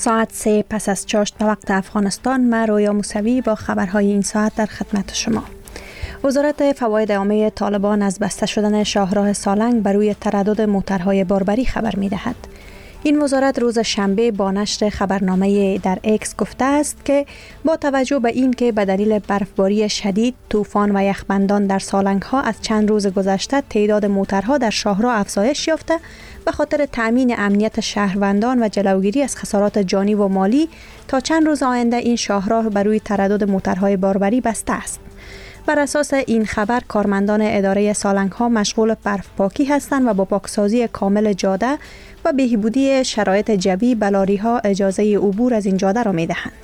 ساعت 3 پس از چاشت به وقت افغانستان، من رویا موسوی با خبرهای این ساعت در خدمت شما. وزارت فواید عامه طالبان از بسته شدن شاهراه سالنگ بر روی تردد موترهای باربری خبر می دهد. این وزارت روز شنبه با نشر خبرنامه در اکس گفته است که با توجه به این که به دلیل برفباری شدید، طوفان و یخبندان در سالنگ ها از چند روز گذشته تعداد موترها در شاهراه افزایش یافته، به خاطر تأمین امنیت شهروندان و جلوگیری از خسارات جانی و مالی تا چند روز آینده این شاهراه بر روی تردد موترهای باربری بسته است. بر اساس این خبر، کارمندان اداره سالنگ ها مشغول برف پاکی هستند و با پاکسازی کامل جاده و بهبودی شرایط جوی به لاری ها اجازه عبور از این جاده را می دهند.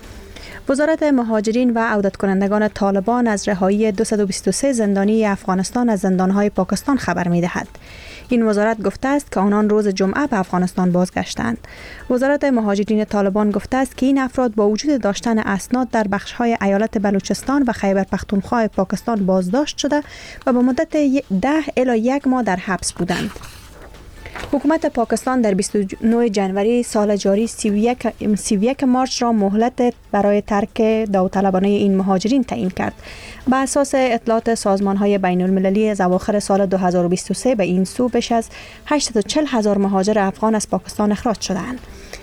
وزارت مهاجرین و عودت کنندگان طالبان از رهایی 223 زندانی افغانستان از زندانهای پاکستان خبر می دهد. این وزارت گفته است که آنان روز جمعه به افغانستان بازگشتند. وزارت مهاجرین طالبان گفته است که این افراد با وجود داشتن اسناد در بخش‌های ایالت بلوچستان و خیبر پختونخوا پاکستان بازداشت شده و به مدت 10 الی 1 ماه در حبس بودند. حکومت پاکستان در 29 جنوری سال جاری 31 مارچ را مهلت برای ترک داوطلبانه این مهاجرین تعیین کرد. بر اساس اطلاعات سازمان‌های بین‌المللی از اواخر سال 2023 به این سو بیش از 840,000 مهاجر افغان از پاکستان اخراج شدند.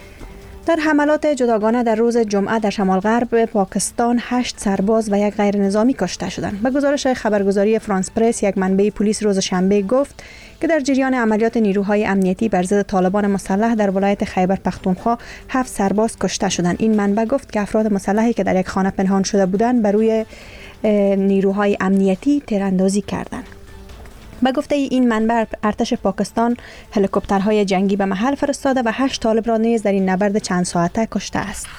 در حملات جداگانه در روز جمعه در شمال غرب پاکستان 8 سرباز و یک غیر نظامی کشته شدند. به گزارش خبرگزاری فرانس پرس، یک منبع پلیس روز شنبه گفت که در جریان عملیات نیروهای امنیتی بر ضد طالبان مسلح در ولایت خیبر پختونخوا 7 سرباز کشته شدند. این منبع گفت که افراد مسلحی که در یک خانه پنهان شده بودند بر روی نیروهای امنیتی تیراندازی کردند. به گفته این منبع، ارتش پاکستان هلیکوپترهای جنگی به محل فرستاده و 8 طالب را نیز در این نبرد چند ساعته کشته است.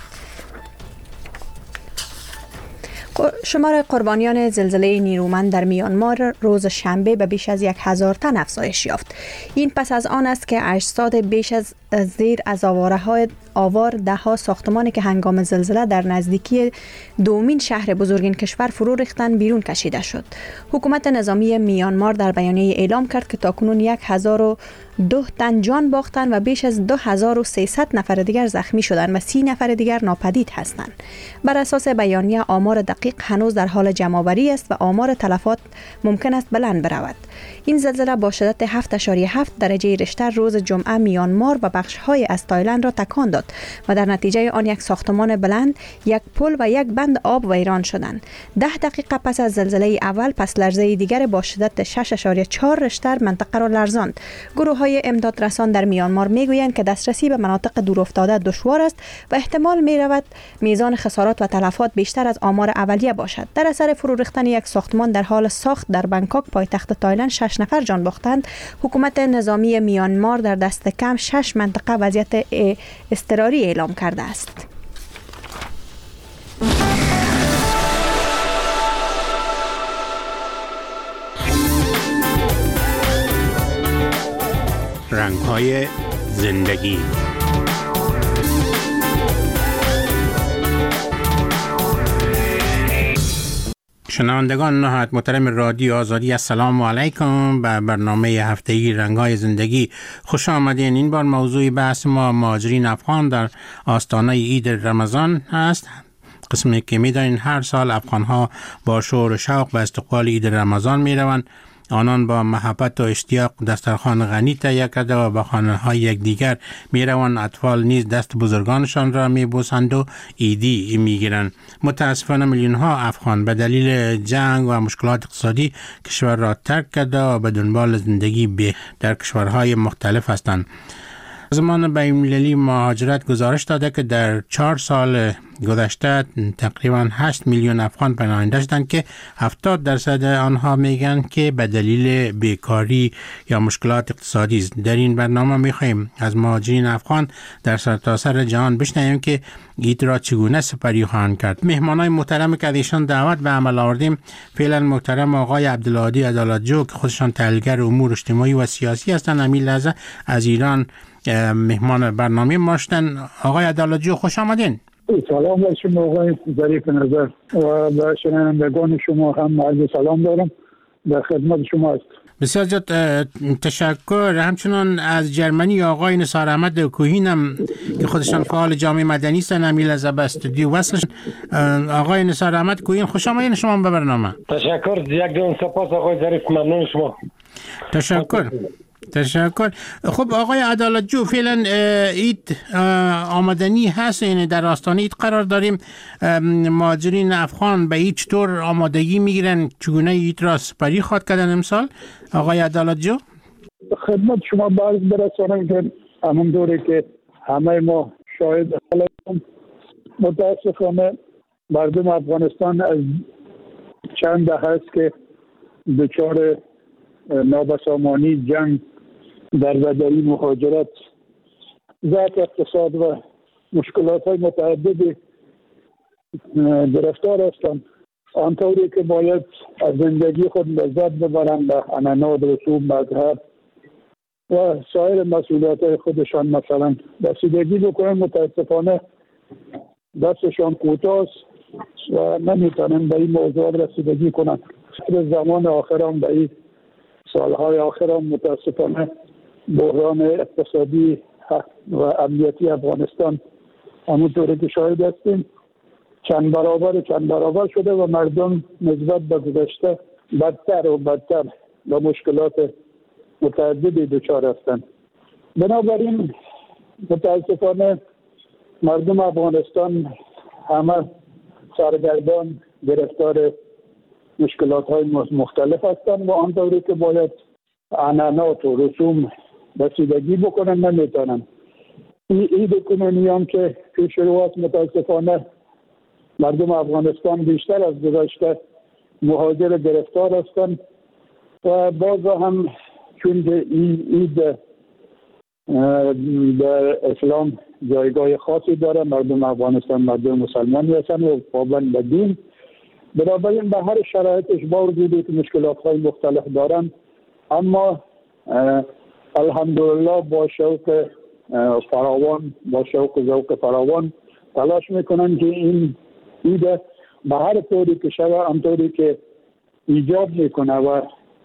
شمار قربانیان زلزله نیرومند در میانمار روز شنبه به بیش از 1000 تن افزایش یافت. این پس از آن است که اجساد بیش از زیر از آوار ده‌ها ساختمانی که هنگام زلزله در نزدیکی دومین شهر بزرگ این کشور فرو ریختند بیرون کشیده شد. حکومت نظامی میانمار در بیانیه اعلام کرد که تاکنون 1002 تن جان باختند و بیش از 2300 نفر دیگر زخمی شدند و 30 نفر دیگر ناپدید هستند. بر اساس بیانیه آمار دقیق هنوز در حال جمع‌آوری است و آمار تلفات ممکن است بلند برود. این زلزله با شدت 7.7 درجه ریشتر روز جمعه میانمار و بخش‌های از تایلند را تکان داد و در نتیجه آن یک ساختمان بلند، یک پل و یک بند آب ویران شدند. 10 دقیقه پس از زلزله اول، پس لرزه دیگر با شدت 6.4 ریشتر منطقه را لرزاند. گروه‌های امداد رسان در میانمار میگویند که دسترسی به مناطق دورافتاده دشوار است و احتمال می‌رود میزان خسارات و تلفات بیشتر از آمار اولیه باشد. در اثر فرو ریختن یک ساختمان در حال ساخت در بنکاک پایتخت تایلند 6 نفر جان باختند. حکومت نظامی میانمار در دست کم 6 منطقه وضعیت اضطراری اعلام کرده است. رنگ‌های زندگی. شنوندگان نهایت محترم رادیو آزادی، السلام علیکم. به برنامه هفتگی رنگ‌های زندگی خوش آمدین. این بار موضوع بحث ما مهاجرین افغان در آستانه عید رمضان است. قسمی که می‌دانید هر سال افغان‌ها با شور و شوق به استقبال عید رمضان می‌روند. آنان با محبت و اشتیاق دسترخوان غنی تهیه کرده و به خانه‌های یکدیگر می‌روند. اطفال نیز دست بزرگانشان را می‌بوسند و عیدی می‌گیرند. متاسفانه میلیون‌ها افغان به دلیل جنگ و مشکلات اقتصادی کشور را ترک کرده و به دنبال زندگی در کشورهای مختلف هستند. سازمان بین‌المللی مهاجرت گزارش داده که در 4 سال گذشته تقریبا 8 میلیون افغان پناهنده شدند که 70% آنها میگن که به دلیل بیکاری یا مشکلات اقتصادی است. در این برنامه میخواهیم از مهاجرین افغان در سرتاسر جهان بشنویم که عید را چگونه سپری خواهند کرد. مهمانای محترم که ایشان دعوت به عمل آوردیم، فعلا محترم آقای عبدالهادی عدالتجو که خودشان تحلیلگر امور اجتماعی و سیاسی هستند، همین لحظه از ایران مهمان برنامه ما شدن. آقای عدالتجو خوش آمدین. سلام بر شما آقای ظریف نظر و به شنوندگان شما هم عرض سلام دارم. در خدمت شما است. بسیار زیاد تشکر. همچنان از جرمنی آقای نثار احمد کوهین هم که خودشان فعال جامعه مدنی هستند امیل از استودیو وصلش. آقای نثار احمد کوهین خوش آمدید شما به برنامه. تشکر، یک دون سپاس آقای ظریف، ممنون شما. تشکر. خب آقای عدالت جو، فعلا اید آمدنی هست، یعنی در آستانه اید قرار داریم. مهاجرین افغان به اید چطور آمادگی میگیرن؟ چگونه اید را سپری خواد کردن امسال؟ آقای عدالت جو خدمت شما باز برسانم که همونطوری که همه ما شاهد هستیم، متاسفانه مردم افغانستان از چند دهه است که دچار نابسامانی، جنگ، دربدری، مهاجرت، ضعف اقتصاد و مشکلات های متعددی گرفتار هستند. آنطوری که باید از زندگی خود لذت ببرند، به عنعنات، رسوم، مذهب و سایر مسئولیت های خودشان مثلا رسیدگی بکنند، متاسفانه دستشان کوتاه و نمیتونن به این موضوع رسیدگی کنند. زمان آخرام به این سالهای آخرام متاسفانه بحران اقتصادی و امنیتی افغانستان همونطوری که شاهد هستیم چند برابر شده و مردم نسبت به گذشته بدتر و مشکلات متعددی دچار هستند. بنابراین متاسفانه مردم افغانستان همه سرگردان، گرفتار مشکلات های مختلف هستند و آنطوری که باید عنعنات و رسوم رسیدگی بکنن نمیتونن. عید کنونی هم که پیش رو است، متاسفانه مردم افغانستان بیشتر از گذشته مهاجر گرفتار هستند و باز هم چون عید در اسلام جایگاه خاصی داره، مردم افغانستان مردم مسلمانی هستند و پابند به دین، بنابراین به هر شرایطش با وجودی که مشکلات های مختلف دارن، اما الحمدلله با شوق فراوان، با شوق ذوق فراوان تلاش میکنن که این عید به هر طوری که شده، آنطوری که ایجاب میکنه و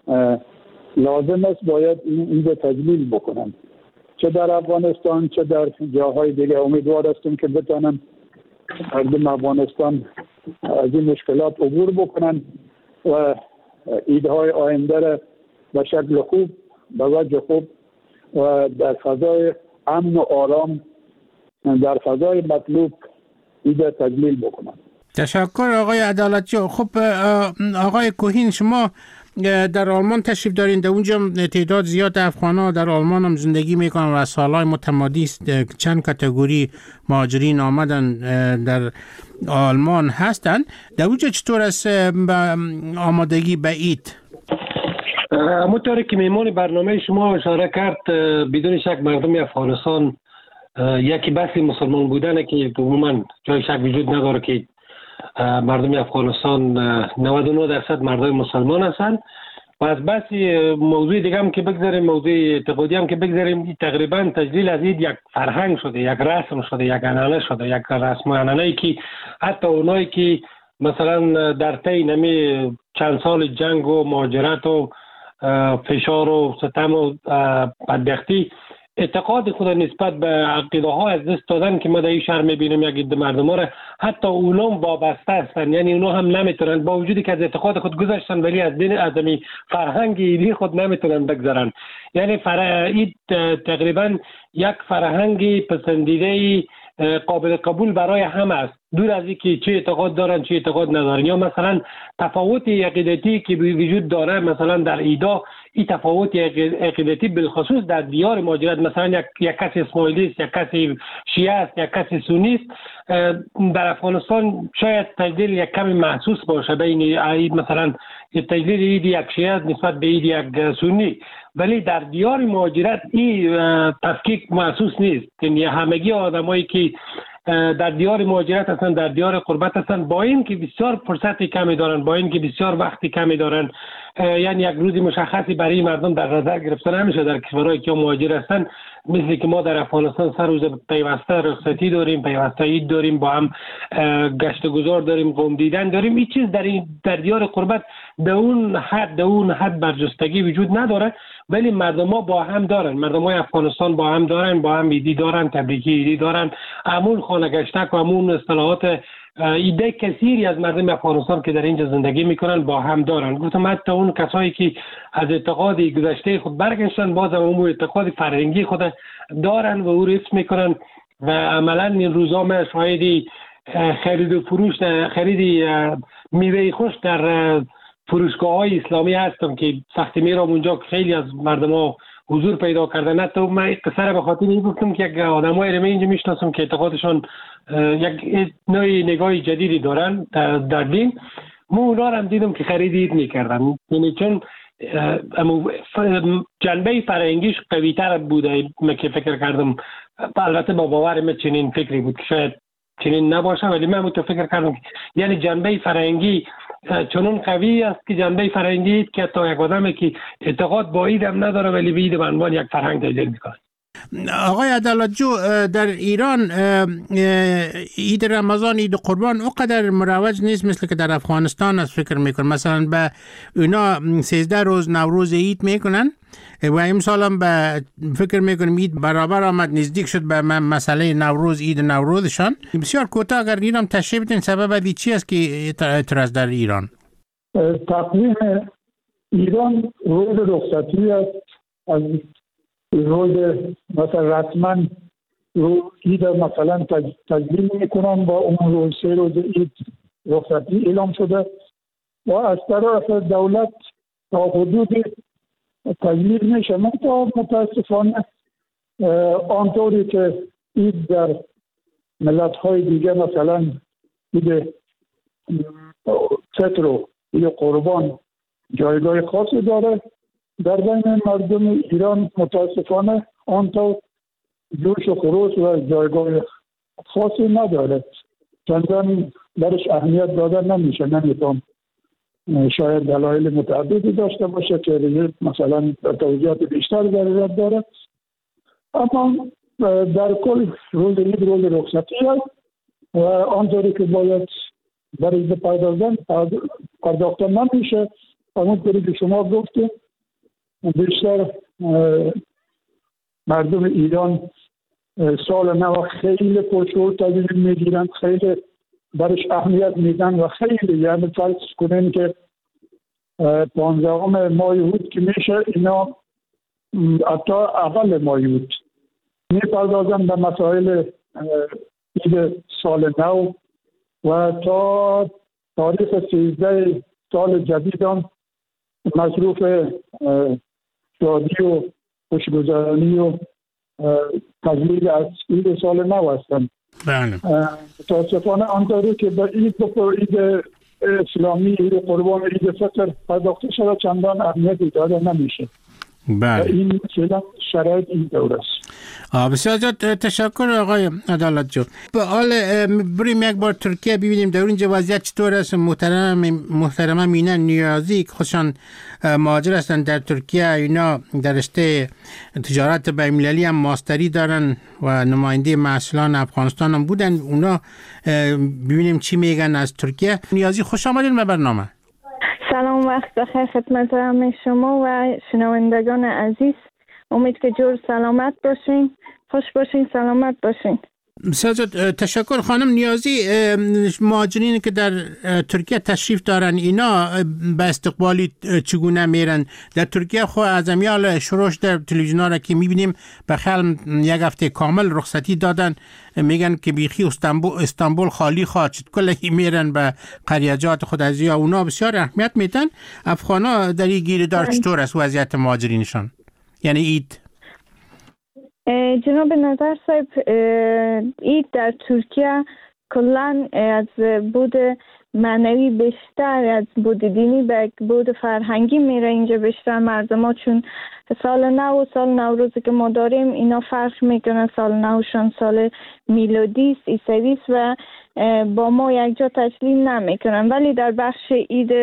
لازم است باید این عید تجلیل بکنن، چه در افغانستان چه در جاهای دیگه. امیدوار هستیم که بتونن مردم افغانستان از این مشکلات عبور بکنن و عیدهای آینده را به شکل خوب، به وجه خوب و در فضای امن و آرام، در فضای مطلوب عید تجلیل بکنن. تشکر آقای عدالتجو. خب آقای کوهین، شما در آلمان تشریف دارین، در اونجا تعداد زیاد افغان‌ها در آلمان هم زندگی میکنن و سالهای متمادی چند کاتگوری مهاجرین آمدن در آلمان هستن. در اونجا چطور است آمادگی به عید؟ همونطوری که میمون برنامه شما اشاره کرد، بدون شک مردم افغانستان یکی بحث مسلمان بودنه که عموما جای شک وجود نداره که مردم افغانستان 99% مردم مسلمان هستند و از بحث موضوع دیگه هم که بگذاریم، موضوع اعتقادی هم که بگذاریم، تقریبا تجلیل از عید یک فرهنگ شده، یک رسم شده، یک عنعنه شده، یک رسم و عنعنه‌ای که حتی اونایی که مثلا در طی نمی چند سال جنگ و مهاجرت و فشار و ستم و بدبختی اعتقاد خود نسبت به عقیده ها از دست دادن که ما در این شهر میبینیم یک عده مردم ها را حتی اونها وابسته هستن، یعنی اونها هم نمیتونن با وجودی که از اعتقاد خود گذاشتن ولی از دین ادمی فرهنگ ایدی خود نمیتونن بگذارن. یعنی عید تقریبا یک فرهنگ پسندیده قابل قبول برای همه است، دور از اینکه چه اعتقاد دارن چه اعتقاد ندارن. یا مثلا تفاوت عقیدتی که وجود داره مثلا در ایدا، این تفاوت عقیدتی بالخصوص در دیار مهاجرت، مثلا یک کسی اسماعیلی است، یک کسی شیعه است، یک کسی سنی است، در افغانستان شاید تجلیل یک کمی محسوس باشه بین عید، مثلا تجلیل عید یک شیعه نسبت به عید یک سنی، ولی در دیار مهاجرت این تفکیک محسوس نیست. یعنی همگی آدمایی که در دیار مهاجرت هستن، در دیار قربت هستن، با این که بسیار فرصت کمی دارن، با این که بسیار وقت کمی دارن، یعنی یک روزی مشخصی برای مردم در نظر گرفته نمیشه در کشورهایی که مهاجر هستن. مثل که ما در افغانستان سر روز پیوسته رخصتی داریم، پیوسته عید داریم، با هم گشت گذار داریم، قوم دیدن داریم. این چیز در دیار قربت به اون حد برجستگی وجود نداره، ولی مردم ها با هم دارن. مردم های افغانستان با هم دارن، با هم ایدی دارن، تبریکی ایدی دارن. امون خانه گشتک و امون اصطلاحات ایده کثیری از مردم افغانستان که در اینجا زندگی میکنن با هم دارن. گفتم حتی اون کسایی که از اعتقاد گذشته خود برگشتن باز هم اون اعتقاد فرهنگی خود دارن و او رو حفظ میکنن و عملا این روزا ما شاهدی خرید و فروش خرید میوه خوش در فروشگاه های اسلامی هستم که وقتی میرم اونجا خیلی از مردم ها حضور پیدا کردن. حتی من قصه به خاطر این گفتم که یک آدمای رو اینجا میشناسم که اعتقادشون یک نوع نگاه جدیدی دارن در دین. ما اونا هم دیدم که خرید عید میکردن، یعنی چون جنبه فرهنگیش قوی تر بوده. من که فکر کردم، البته با باورم چنین فکری بود که شاید چنین نباشه، ولی من فکر کردم که یعنی جنبه فرهنگی چنون قوی است که جنبه فرهنگی که تا یک آدمی که اعتقاد با عید هم نداره ولی به عید به عنوان یک فرهنگ تجلیل میکنه. آقای عدالتجو، در ایران عید رمضان، عید قربان اونقدر مروج نیست مثل که در افغانستان است. فکر میکنم مثلا به اونا 13 روز نوروز عید میکنن و امسال هم به فکر میکنم عید برابر آمد، نزدیک شد به مسئله نوروز، عید نوروزشان. بسیار کوتاه اگر ایران تشریح بدین سبب چی است که اعتراض در ایران؟ تقویم ایران روز رخصتی است. از روز مثلا رسما عید مثلا تجلیل میکنن، با اون روز 3 روز عید رخصتی اعلام شده و از طرف دولت تا حدود تجلیل میشه. متاسفانه آنطوری که عید در ملت های دیگه مثلا عید فطر و عید قربان جایگاه خاصی داره، در بین مردم ایران متاسفانه آنطور جوش و خروش و جایگاه خاصی نداره، چندان برش اهمیت داده نمیشه. نمیتونم، شاید دلایل متعددی داشته باشه که مثلا توضیحات بیشتر ضرورت داره، اما در کل روز عید روز رخصتی است و آنطوری که باید برای پرداختن نمیشه. همونطوری که شما گفتید بیشتر مردم ایران سال نو خیلی پرشور تجلیل میگیرن، خیلی برش اهمیت میدن و خیلی، یعنی فرض کنین که 15 ماه اوت که میشه اینا حتی اول ماه اوت میپردازن به مسائل عید سال نو و تا تاریخ 13 سال جدید هم مصروف شادی و خوشگذرانی و تجلیل از عید سال نو هستند. بله. متاسفانه آنطوری که به عید اسلامی، عید قربان، عید فطر پرداخته شده چندان اهمیتی داده نمیشه. بله. این فعلا شرایط این دور است. بسیار زیاد تشکر آقای عدالتجو. به حال بریم یک بار ترکیه ببینیم در اینجا وضعیت چطور است. محترمه مینه نیازی خودشان مهاجر هستند در ترکیه، اینا در رشته تجارت بین‌المللی هم ماستری دارن و نماینده مسئولان افغانستان هم بودن. اونا ببینیم چی میگن از ترکیه. نیازی خوش آمدین به برنامه. سلام، وقت بخیر خدمت همه شما و شنوندگان عزیز. امید که جور سلامت باشین، خوش باشین، سلامت باشین. بسیار تشکر خانم نیازی. مهاجرین که در ترکیه تشریف دارن اینا به استقبالی چگونه میرن؟ در ترکیه خو از امیال شروعش در تلویزیونا را که میبینیم بخیال یک هفته کامل رخصتی دادن، میگن که بیخی استانبول خالی خواهد شد، کلکی میرن به قریجات خود از یا اونا بسیار اهمیت میتن. افغانا در این گیردار چطور است وضعیت مهاجرینشان؟ یعنی عید جناب نظر صاحب، عید در ترکیه کلان از بود معنوی بیشتر از بود دینی به بود فرهنگی میره. اینجا بیشتر مردم ها چون سال نو و سال نوروزی که ما داریم اینا فرق میکنه، سال نوشان سال میلادی است، عیسوی است و با ما یک جا تجلیل نمیکنن، ولی در بخش عید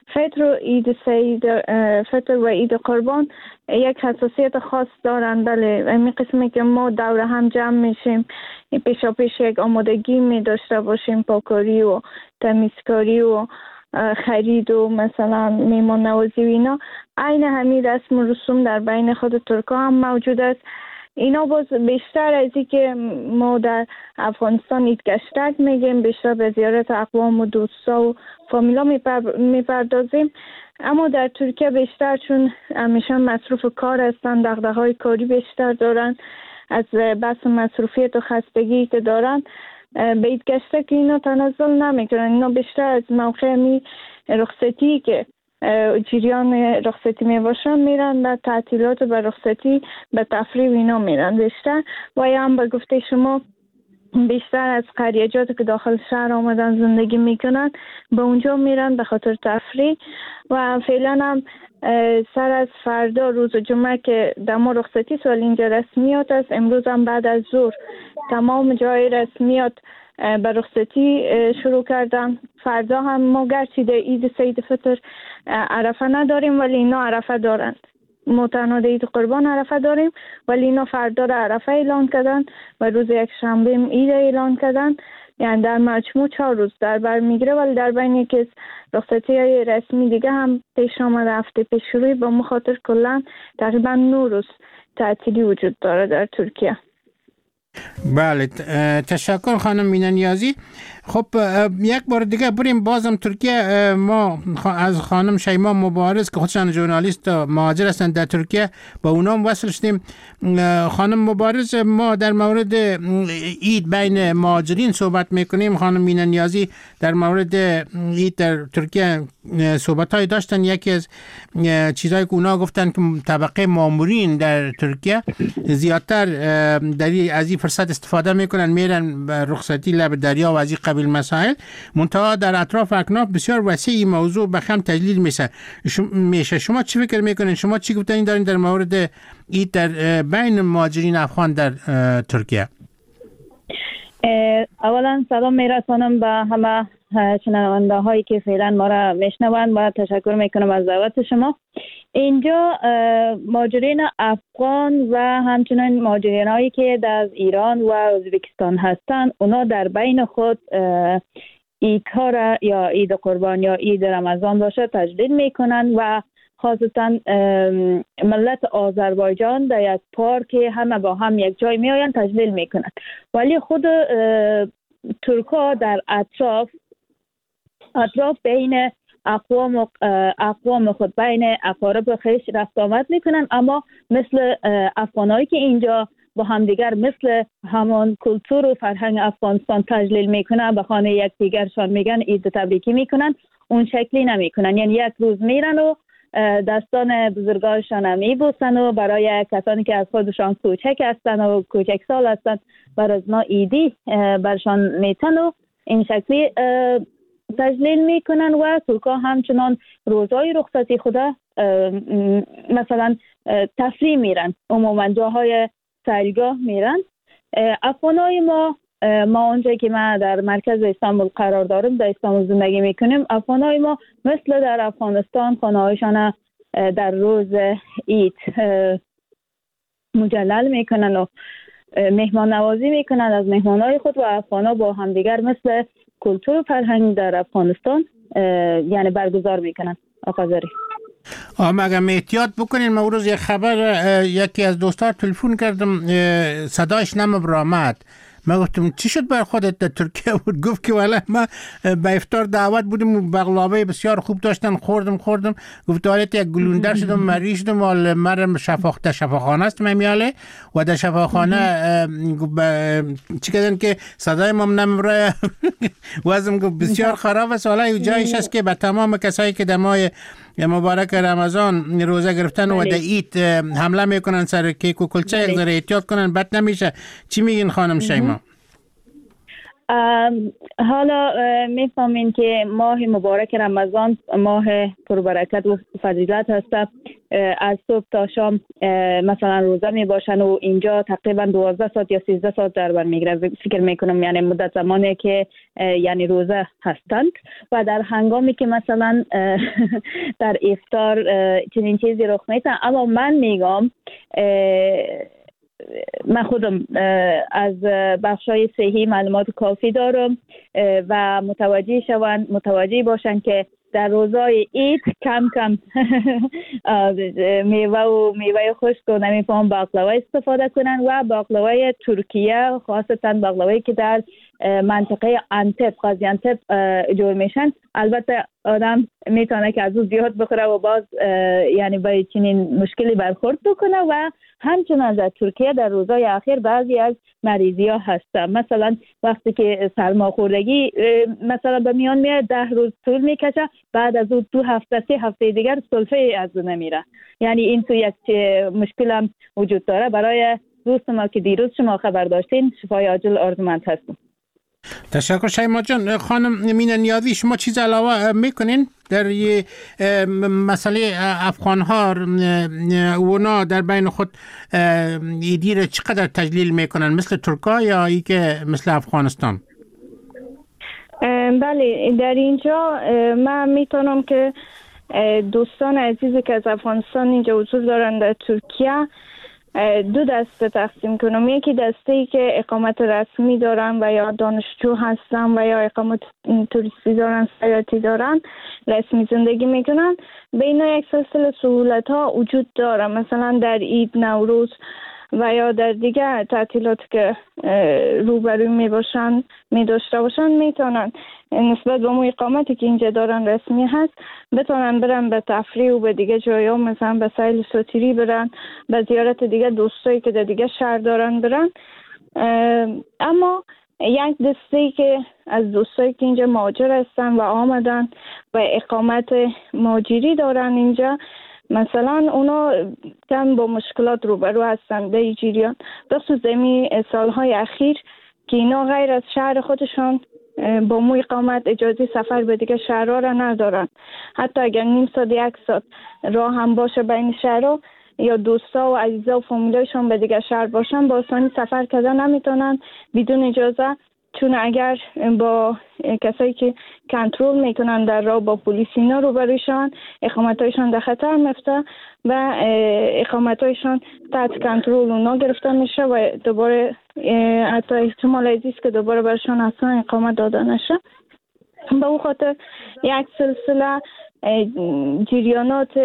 فطر و عید قربان یک حساسیت خاص دارن. بله، این قسمی که ما دور هم جمع میشیم پیشا پیش یک آمادگی می داشته باشیم، پاکاری و تمیزکاری و خرید و مثلا میمان نوازی و اینا. عین همین رسم و رسوم در بین خود ترکا هم موجود است. اینا باز بیشتر از این که ما در افغانستان عید گشتک میگیم، بیشتر به زیارت اقوام و دوستا و فامیلا میپردازیم. اما در ترکیه بیشتر چون همیشه مصروف کار هستن، دغدغه‌های کاری بیشتر دارن، از بس مصروفیت و خستگی که دارن به عید گشتک اینا تنزل نمیکنن. اینا بیشتر از موقع رخصتی که جریان رخصتی می باشن میرن و تعطیلات و رخصتی به تفریح اینا میرن بیشتر. و یا هم به گفته شما بیشتر از قریجاتی که داخل شهر آمدن زندگی میکنن به اونجا میرن به خاطر تفریح. و فعلا هم سر از فردا روز جمعه که دما رخصتی سوال اینجا رسمیات است، امروز هم بعد از ظهر تمام جای رسمیات به رخصتی شروع کردن. فردا هم ما گرچه در عید سید فطر عرفه نداریم ولی اینا عرفه دارند. ما تنها عید قربان عرفه داریم ولی اینا فردا را عرفه اعلان کردن و روز یک شنبه عید اعلان کردن. یعنی در مجموع 4 روز در بر میگیره. ولی در بین یکی رخصتی های رسمی دیگه هم پیش آمده هفته پیش شروعی با مخاطر کلن تقریبا 9 روز تعطیلی وجود داره در ترکیه. بله، تشکر خانم مینا نیازی. خب یک بار دیگه بریم بازم ترکیه. ما از خانم شیما مبارز که خودشان ژورنالیست مهاجر هستند در ترکیه با اونام وصل شدیم. خانم مبارز، ما در مورد عید بین مهاجرین صحبت میکنیم. خانم مینا نیازی در مورد عید در ترکیه صحبت‌های داشتن. یکی از چیزایی که اونا گفتن که طبقه مامورین در ترکیه زیادتر از این فرصت استفاده میکنن، میرن رخصتی لب دریا و از این قبیل مسائل. منتها در اطراف اکناف بسیار وسیع موضوع به خم تجلیل میشه. شما چی فکر میکنین؟ شما چی گفتنی دارین در مورد عید در بین مهاجرین افغان در ترکیه؟ اولا سلام میرسانم به همه شنونده هایی که فعلا ما را میشنوند و تشکر میکنم از دعوت شما. اینجا مهاجرین افغان و همچنین مهاجرین هایی که در ایران و ازبکستان هستند، اونا در بین خود عیدها را یا عید قربان یا عید رمضان باشه تجلیل میکنن و خاصتا ملت آذربایجان در یک پارک همه با هم یک جای می آیند تجلیل میکنن. ولی خود ترکا در اطراف بین اقوام خود بین اقارب خیش رفت آمد میکنن، اما مثل افغانایی که اینجا با همدیگر مثل همان کلتور و فرهنگ افغانستان تجلیل میکنن، به خانه یکدیگرشان میگن عید تبریکی میکنن، اون شکلی نمیکنن. یعنی یک روز میرن و دستان بزرگانشان هم میبوسن و برای کسانی که از خودشان کوچک هستن و کوچک سال هستن برای ازنا ایدی برشان میتن و این شکلی تجلیل میکنن. و ترکا همچنان روزهای رخصتی خدا مثلا تفریح میرن، عموما جاهای سیلگاه میرن. افغانای ما اونجایی که من در مرکز استانبول قرار دارم، در استانبول زندگی میکنیم، افغانای ما مثل در افغانستان خانه‌هایشان در روز عید مجلل میکنن و مهمان نوازی میکنن از مهمانای خود و افغانا با همدیگر مثل کلتور و فرهنگ در افغانستان یعنی برگزار میکنن. آقا زاری اگه احتیاط بکنین، ما روز یک خبر یکی از دوستان تلفن کردم صدایش نمی‌آمد. من گفتم چی شد بر خودت در ترکیه بود؟ گفت که والا ما به افطار دعوت بودیم و بقلاوه بسیار خوب داشتن، خوردم. گفت حالت یک گلوندر شدم، مریض شدم، مرم شفاخانه است میاله و در شفاخانه چی کردن که صدای ما نمیبره. وزم گفت بسیار خراب است. حالا جایش است که به تمام کسایی که در ماه مبارک رمضان روزه گرفتن و در عید حمله میکنن سر کیک و کلچه، یک ذره احتیاط کنن، بد نمیشه. چی میگین خانم شیما؟ حالا میفهمین که ماه مبارک رمضان ماه پربرکت و فضیلت هست. از صبح تا شام مثلا روزه می باشن و اینجا تقریبا 12 ساعت یا 13 ساعت در بر میگیره، فکر میکنم یعنی مدت زمانی که یعنی روزه هستند. و در هنگامی که مثلا در افطار چنین چیزی رخ میده. اما من میگم من خودم از بخشای صحی معلومات کافی دارم و متوجه باشن که در روزای عید کم کم میوه خشک و نمیفهم باقلوا استفاده کنن و باقلوای ترکیه، خاصتا باقلوایی که در منطقه انتب، قاضی انتب جور میشن. البته آدم میتونه که از او زیاد بخوره و باز یعنی با چنین مشکلی برخورد بکنه. و همچنان در ترکیه در روزهای اخیر بعضی از مریضی ها هستن، مثلا وقتی که سرماخوردگی مثلا به میان میاد 10 روز طول میکشه، بعد از اون 2 هفته 3 هفته دیگر سلفه از اون نمیره. یعنی این تو یک مشکل هم وجود داره. برای دوست ما که دیروز شما خبر داشتین شفای عاجل آرزومند هستم. تشکر شیما جان. خانم مینه نیازی، شما چیز علاوه میکنین در یه مسئله افغان ها؟ اونا در بین خود ایدی چقدر تجلیل میکنن، مثل ترکا یا ای که مثل افغانستان؟ بله، در اینجا من میتونم که دوستان عزیزی که از افغانستان اینجا حضور دارن در ترکیه 2 دسته تقسیم کنم. یکی دسته‌ای که اقامت رسمی دارن و یا دانشجو هستن و یا اقامت توریستی دارن، سیاحتی دارن، رسمی زندگی میکنن. بین یک سلسله سهولت‌ها وجود داره، مثلا در عید، نوروز و یا در دیگر تعطیلات که روبروی می داشته باشن میتونن نسبت به اون اقامتی که اینجا دارن رسمی هست بتونن برن به تفریح و به دیگه جایا، مثلا به سیل سوتیری برن، به زیارت دیگه دوستایی که در دیگه شهر دارن برن. اما یک دسته که از دوستایی که اینجا مهاجر هستن و آمدن و اقامت مهاجری دارن اینجا، مثلا اونا کم با مشکلات روبرو هستن در جریان، بخصوص دمی سالهای اخیر که اینا غیر از شهر خودشان با مو اقامت اجازه سفر به دیگه شهرها را ندارن. حتی اگر نیم ساعت 1 ساعت راه هم باشه بین شهرها، یا دوستا و عزیزا و فامیلایشان به دیگه شهر باشن، با آسانی سفر کردن نمیتونن بدون اجازه، چون اگر با کسایی که کنترل میکنن در راه با پلیس اینا روبروشان، اقامتایشان در خطر میفته و اقامتایشان تحت کنترل اونا گرفته میشه و دوباره حتی احتمال عزیز که دوباره برشان اصلا اقامت داده نشه. به اون خاطر یک سلسله جریانات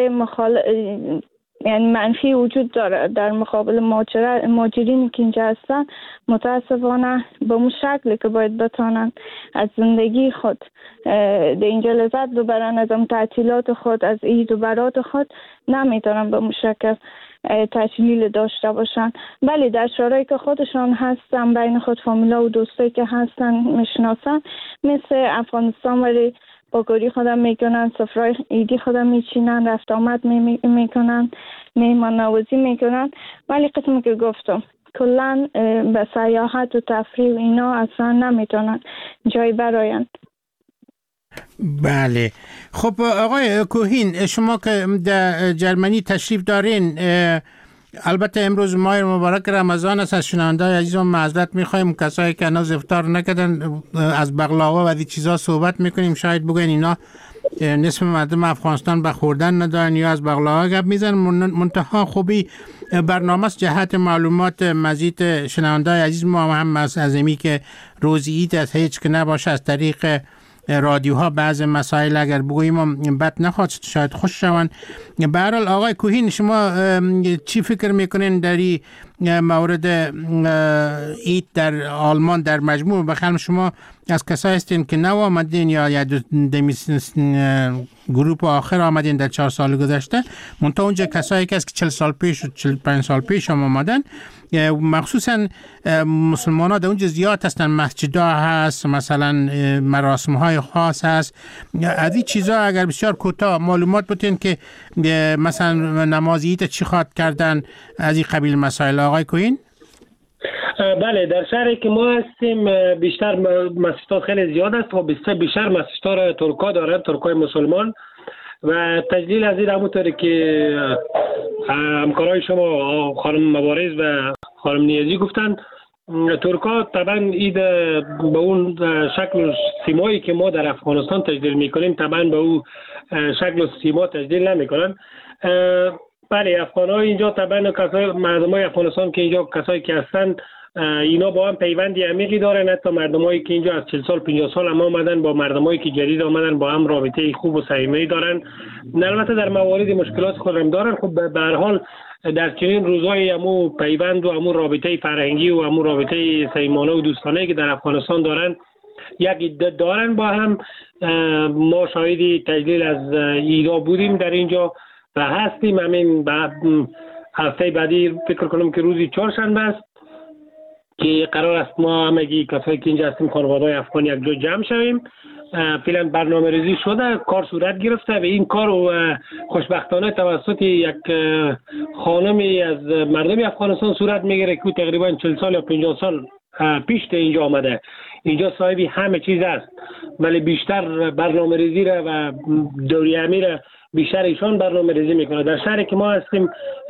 یعنی منفی وجود داره در مقابل مهاجرینی که اینجا هستن. متاسفانه به اون شکلی که باید بتانن از زندگی خود در اینجا لذت ببرن، از اون تعطیلات خود، از عید و برات خود، نمیتونن به اون شکل تجلیل داشته باشن. ولی در شورایی که خودشان هستن، بین خود فامیلا و دوستایی که هستن میشناسن، مثل افغانستان، ولی با گوری خودم میکنن، سفرهای عیدی خودم میچینن، رفت آمد میکنن، میهمان نوازی میکنن. ولی قسمی که گفتم کلن به سیاحت و تفریح و اینا اصلا نمیتونن جای براین. بله. خب آقای کوهین، شما که در جرمنی تشریف دارین، البته امروز ماه مبارک رمضان است، از شنونده‌های عزیزم معذرت می‌خوایم کسایی که هنوز افطار نکردن از بقلاوا و دی چیزا صحبت می‌کنیم، شاید بگن اینا نصف مردم افغانستان به خوردن ندارن یا از بقلاوا گپ میزنن. منتها خوبی برنامه است جهت معلومات مزید شنونده‌های عزیز ما هم از ازمی که روزی عید از هیچ که نباشه از طریق رادیوها بعض مسائل اگر بگوییم بد نخواد، شاید خوش شوند. به هر حال آقای کوهین، شما چی فکر میکنین در این مورد عید در آلمان در مجموع؟ بخیر شما از کسایی هستین که نو آمدین یا گروپ آخر آمدین در 4 سال گذشته، منتها اونجا کسایی که 40 سال پیش و 45 سال پیش هم آمدن، مخصوصا مسلمان ها در اونجا زیاد هستن، مسجد ها هست، مثلا مراسم های خاص هست. از این چیزا اگر بسیار کوتاه معلومات بتین که مثلا نماز عید چی خواد کردن، از این قبیل مسائل. آقای کوین؟ بله، در شهری که ما هستیم بیشتر مسجدها خیلی زیاد است و بیشتر مسجدها را ترکا دارن، ترکای مسلمان و تجلیل از این همونطوری که همکارای شما خانم مبارز و خانم نیازی گفتن، ترکا طبعا اید به اون شکل و سیمایی که ما در افغانستان تجلیل میکنیم طبعا به اون شکل و سیما تجلیل نمیکنن. بله، افغان‌ها اینجا طبعا مردمای افغانستان که اینجا کسایی که هستن اینا با هم پیوندی عمیقی دارن. حتی مردمایی که اینجا از 40 سال 50 سال هم آمدن با مردمایی که جدید آمدن با هم رابطه خوب و صمیمی دارن. البته در مواردی مشکلات خود هم دارن. خب به هر حال در چنین روزهای همو پیوند و همو رابطه فرهنگی و همو رابطه صمیمانه و دوستانه که در افغانستان دارن یک عده دارن با هم. ما شاهدی تجلیل از ایدا بودیم در اینجا و هستیم. همین هفته بعدی فکر کنم که روزی چهارشنبه است که قرار است ما همگی کسایی که اینجا هستیم خانواده‌های افغان یک جا جمع شویم. فعلا برنامه ریزی شده، کار صورت گرفته و این کار خوشبختانه توسط یک خانمی از مردم افغانستان صورت میگیره که تقریبا 40 سال یا 50 سال پیش اینجا آمده. اینجا صاحبی همه چیز است، ولی بیشتر برنامه ریزی را و دوری همی را بیشتر ایشان برنامه ریزی میکنه. در شهری که ما هستیم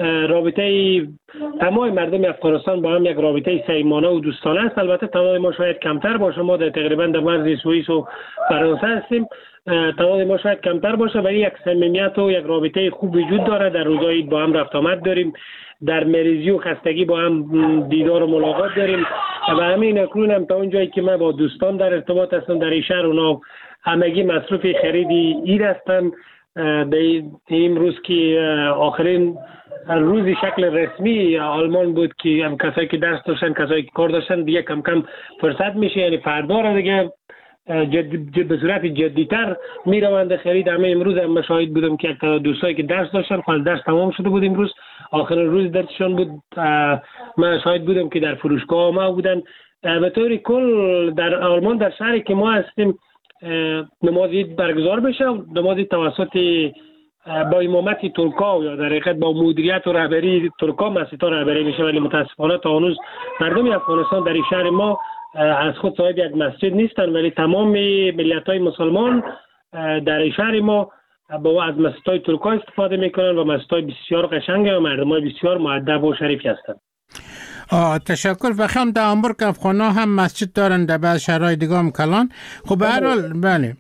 رابطه تمام مردم افغانستان با هم یک رابطه صمیمانه و دوستانه است. البته تعداد ما شاید کمتر باشه، ما در تقریبا در مرز سوئیس و فرانسه هستیم، تعداد ما شاید کمتر باشه، ولی یک صمیمیت و یک رابطه خوب وجود داره. در روزهای با هم رفت آمد داریم، در مریضی و خستگی با هم دیدار و ملاقات داریم و همین اکنون هم تا اونجایی که من با دوستان در ارتباط هستم در این شهر، اونا همگی مصروف خریدی اید هستن. به این روز که آخرین روزی شکل رسمی آلمان بود که هم کسایی که درس داشتن کسایی که کار داشتن دیگه کم کم فرصت میشه، یعنی فردا را دیگه به صورت جدیتر میروند خرید. همه امروز هم شاهد بودم که یک دوستایی که درس داشتن خالص درس تمام شده بود، امروز آخرین روز درسشون بود، من شاهد بودم که در فروشگاه ما بودن. به طور کل در آلمان در شهری که ما هستیم نماز عید برگزار بشه. نماز عید توسط با امامت ترکا یا در حقیقت با مدیریت و رهبری ترکا مسجدها رهبری میشه، ولی متاسفانه تا هنوز مردم افغانستان در این شهر ما از خود صاحب یک مسجد نیستن، ولی تمام ملت‌های مسلمان در این شهر ما با از مسجدهای ترکا استفاده میکنن و مسجدهای بسیار قشنگه و مردمای بسیار مؤدب و شریفی هستند. تشکر. و خیام در هامبورگ افغان‌ها هم مسجد دارن، در بعض شهرهای دیگه هم کلان. خب به هر حال بله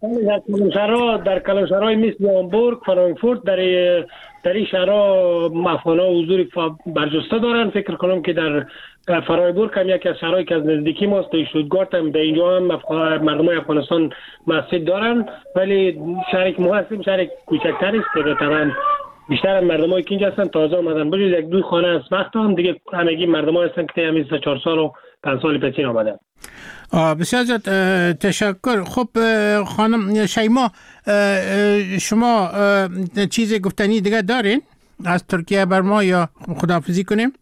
در کلان شهرهای مثل هامبورگ، فرانکفورت در این شهرها افغان‌ها حضور برجسته دارن. فکر کنم که در فرایبورگ هم یکی از شهرهایی که از نزدیکی ماست، در شتوتگارت هم در اینجا هم مردمای افغانستان مسجد دارن، ولی شهری که ما هستیم شهر کوچکتری است. طبعا بیشتر مردمایی که اینجا هستن تازه آمدن، بجز یک دو خانه از وقت هم دیگه همگی مردمایی هستن که همین 4 سال و 5 سال پیش آمدن. بسیار زیاد تشکر. خب خانم شیما، شما چیز گفتنی دیگه دارین از ترکیه بر ما یا خداحافظی کنیم؟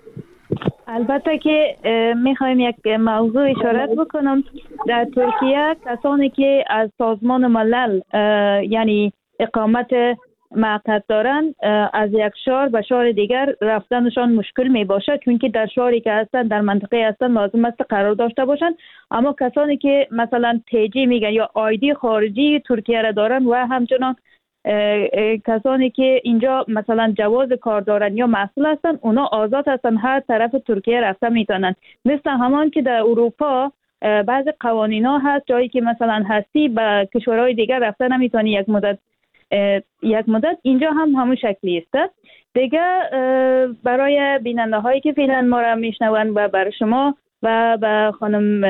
البته که میخوایم یک موضوع اشارت بکنم. در ترکیه کسانی که از سازمان ملل یعنی اقامت موقت دارن از یک شهر به شهر دیگر رفتنشان مشکل می باشه، چون که در شهری که هستن در منطقه هستن لازم است قرار داشته باشن. اما کسانی که مثلا تیجی میگن یا آیدی خارجی ترکیه را دارن و همچنان کسانی که اینجا مثلا جواز کار دارن یا مسئول هستن، اونا آزاد هستن هر طرف ترکیه رفته میتونن. مثل همان که در اروپا بعض قوانین ها هست جایی که مثلا هستی به کشورهای دیگر رفته نمیتونی یک مدت اینجا هم همون شکلی است. دیگه برای بیننده هایی که فعلا ما را میشنون و برای شما و به خانم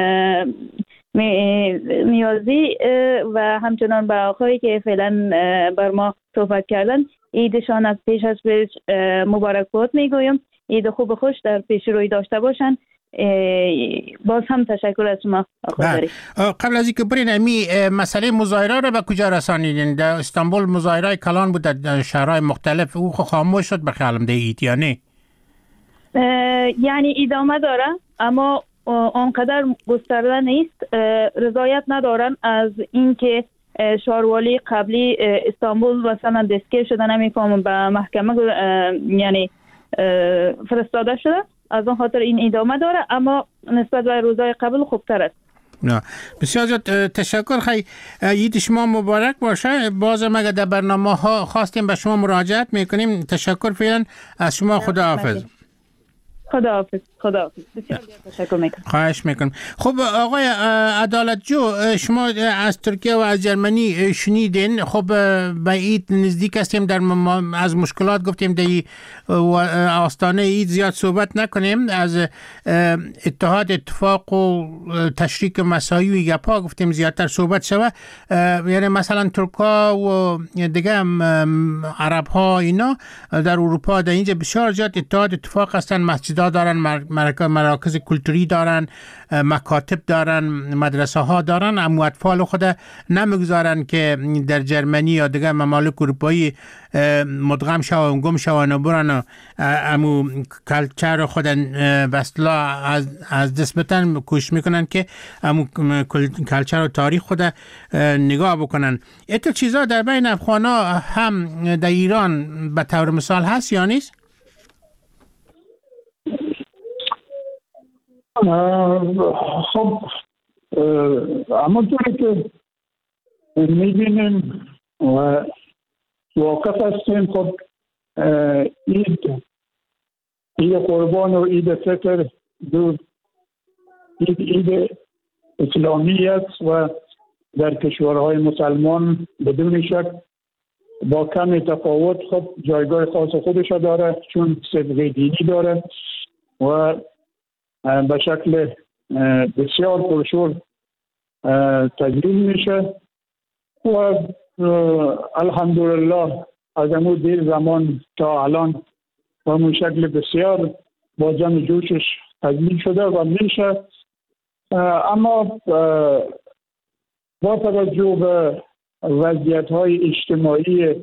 نیازی و همچنان به آقایی که فعلا بر ما صحبت کردن، عیدشان از پیش از پیش مبارکباد میگویم. عید خوب و خوش در پیش روی داشته باشن. باز هم تشکر از شما. قبل از اینکه برین امی مسئله مظاهره را به کجا رسانیدین؟ در استانبول مظاهره کلان بود، در شهرهای مختلف او خاموش شد بخیالم ده اید یا نه؟ یعنی ادامه داره اما آنقدر گسترده نیست. رضایت ندارن از اینکه شهروالی قبلی استانبول مثلا دستگیر شده، نمیفهمم به محکمه یعنی فرستاده شده، از اون خاطر این ادامه داره، اما نسبت به روزهای قبل خوبتر است. نه بسیار زیاد تشکر. خیلی عید شما مبارک باشه. بازم اگر در برنامه ها خواستیم به شما مراجعت میکنیم. تشکر فعلا از شما. خداحافظ. خداحافظ. بسیار تشکر میکنم. خواهش میکنم. خب آقای عدالت جو، شما از ترکیه و از جرمنی شنیدین. خب به عید نزدیک هستیم، از مشکلات گفتیم در آستانه عید زیاد صحبت نکنیم. از اتحاد اتفاق و تشریک مساوی و گپا گفتیم زیادتر صحبت شوه. یعنی مثلا ترکا و دیگه عرب ها اینا در اروپا در اینجا بسیار زیاد اتحاد اتفاق هستن، مسجد دارن، مراکز کلتوری دارن، مکاتب دارن، مدرسه ها دارن. اما اطفال خود نمیگذارن که در جرمنی یا دیگه ممالک اروپایی مدغم شون، گم شون و برن امو کلچر خود به اصطلاح از دست بتن. کوشش میکنن که امو کلچر و تاریخ خود نگاه بکنن. ایتو چیزا در بین افغانا هم در ایران به طور مثال هست یا نیست؟ خب همونطوری که میبینیم و واقف هستیم، خب عید قربان و عید فطر دو عید اسلامی است و در کشورهای مسلمان بدون شک با کم تفاوت خب جایگاه خاص خودش داره، چون صبغه دینی داره و به شکل بسیار پرشور تجلیل میشه و الحمدلله از امو دیر زمان تا الان و همون شکل بسیار با جمع جوشش تجلیل شده و میشه. اما با توجه به وضعیت های اجتماعی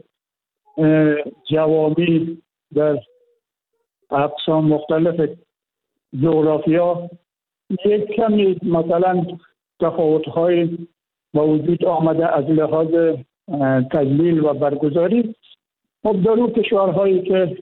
جوامع در اقسام مختلف جغرافیا یک کمی مثلا تفاوت‌های با وجود آمده از لحاظ تجلیل و برگزاری. خب در اون کشورهایی که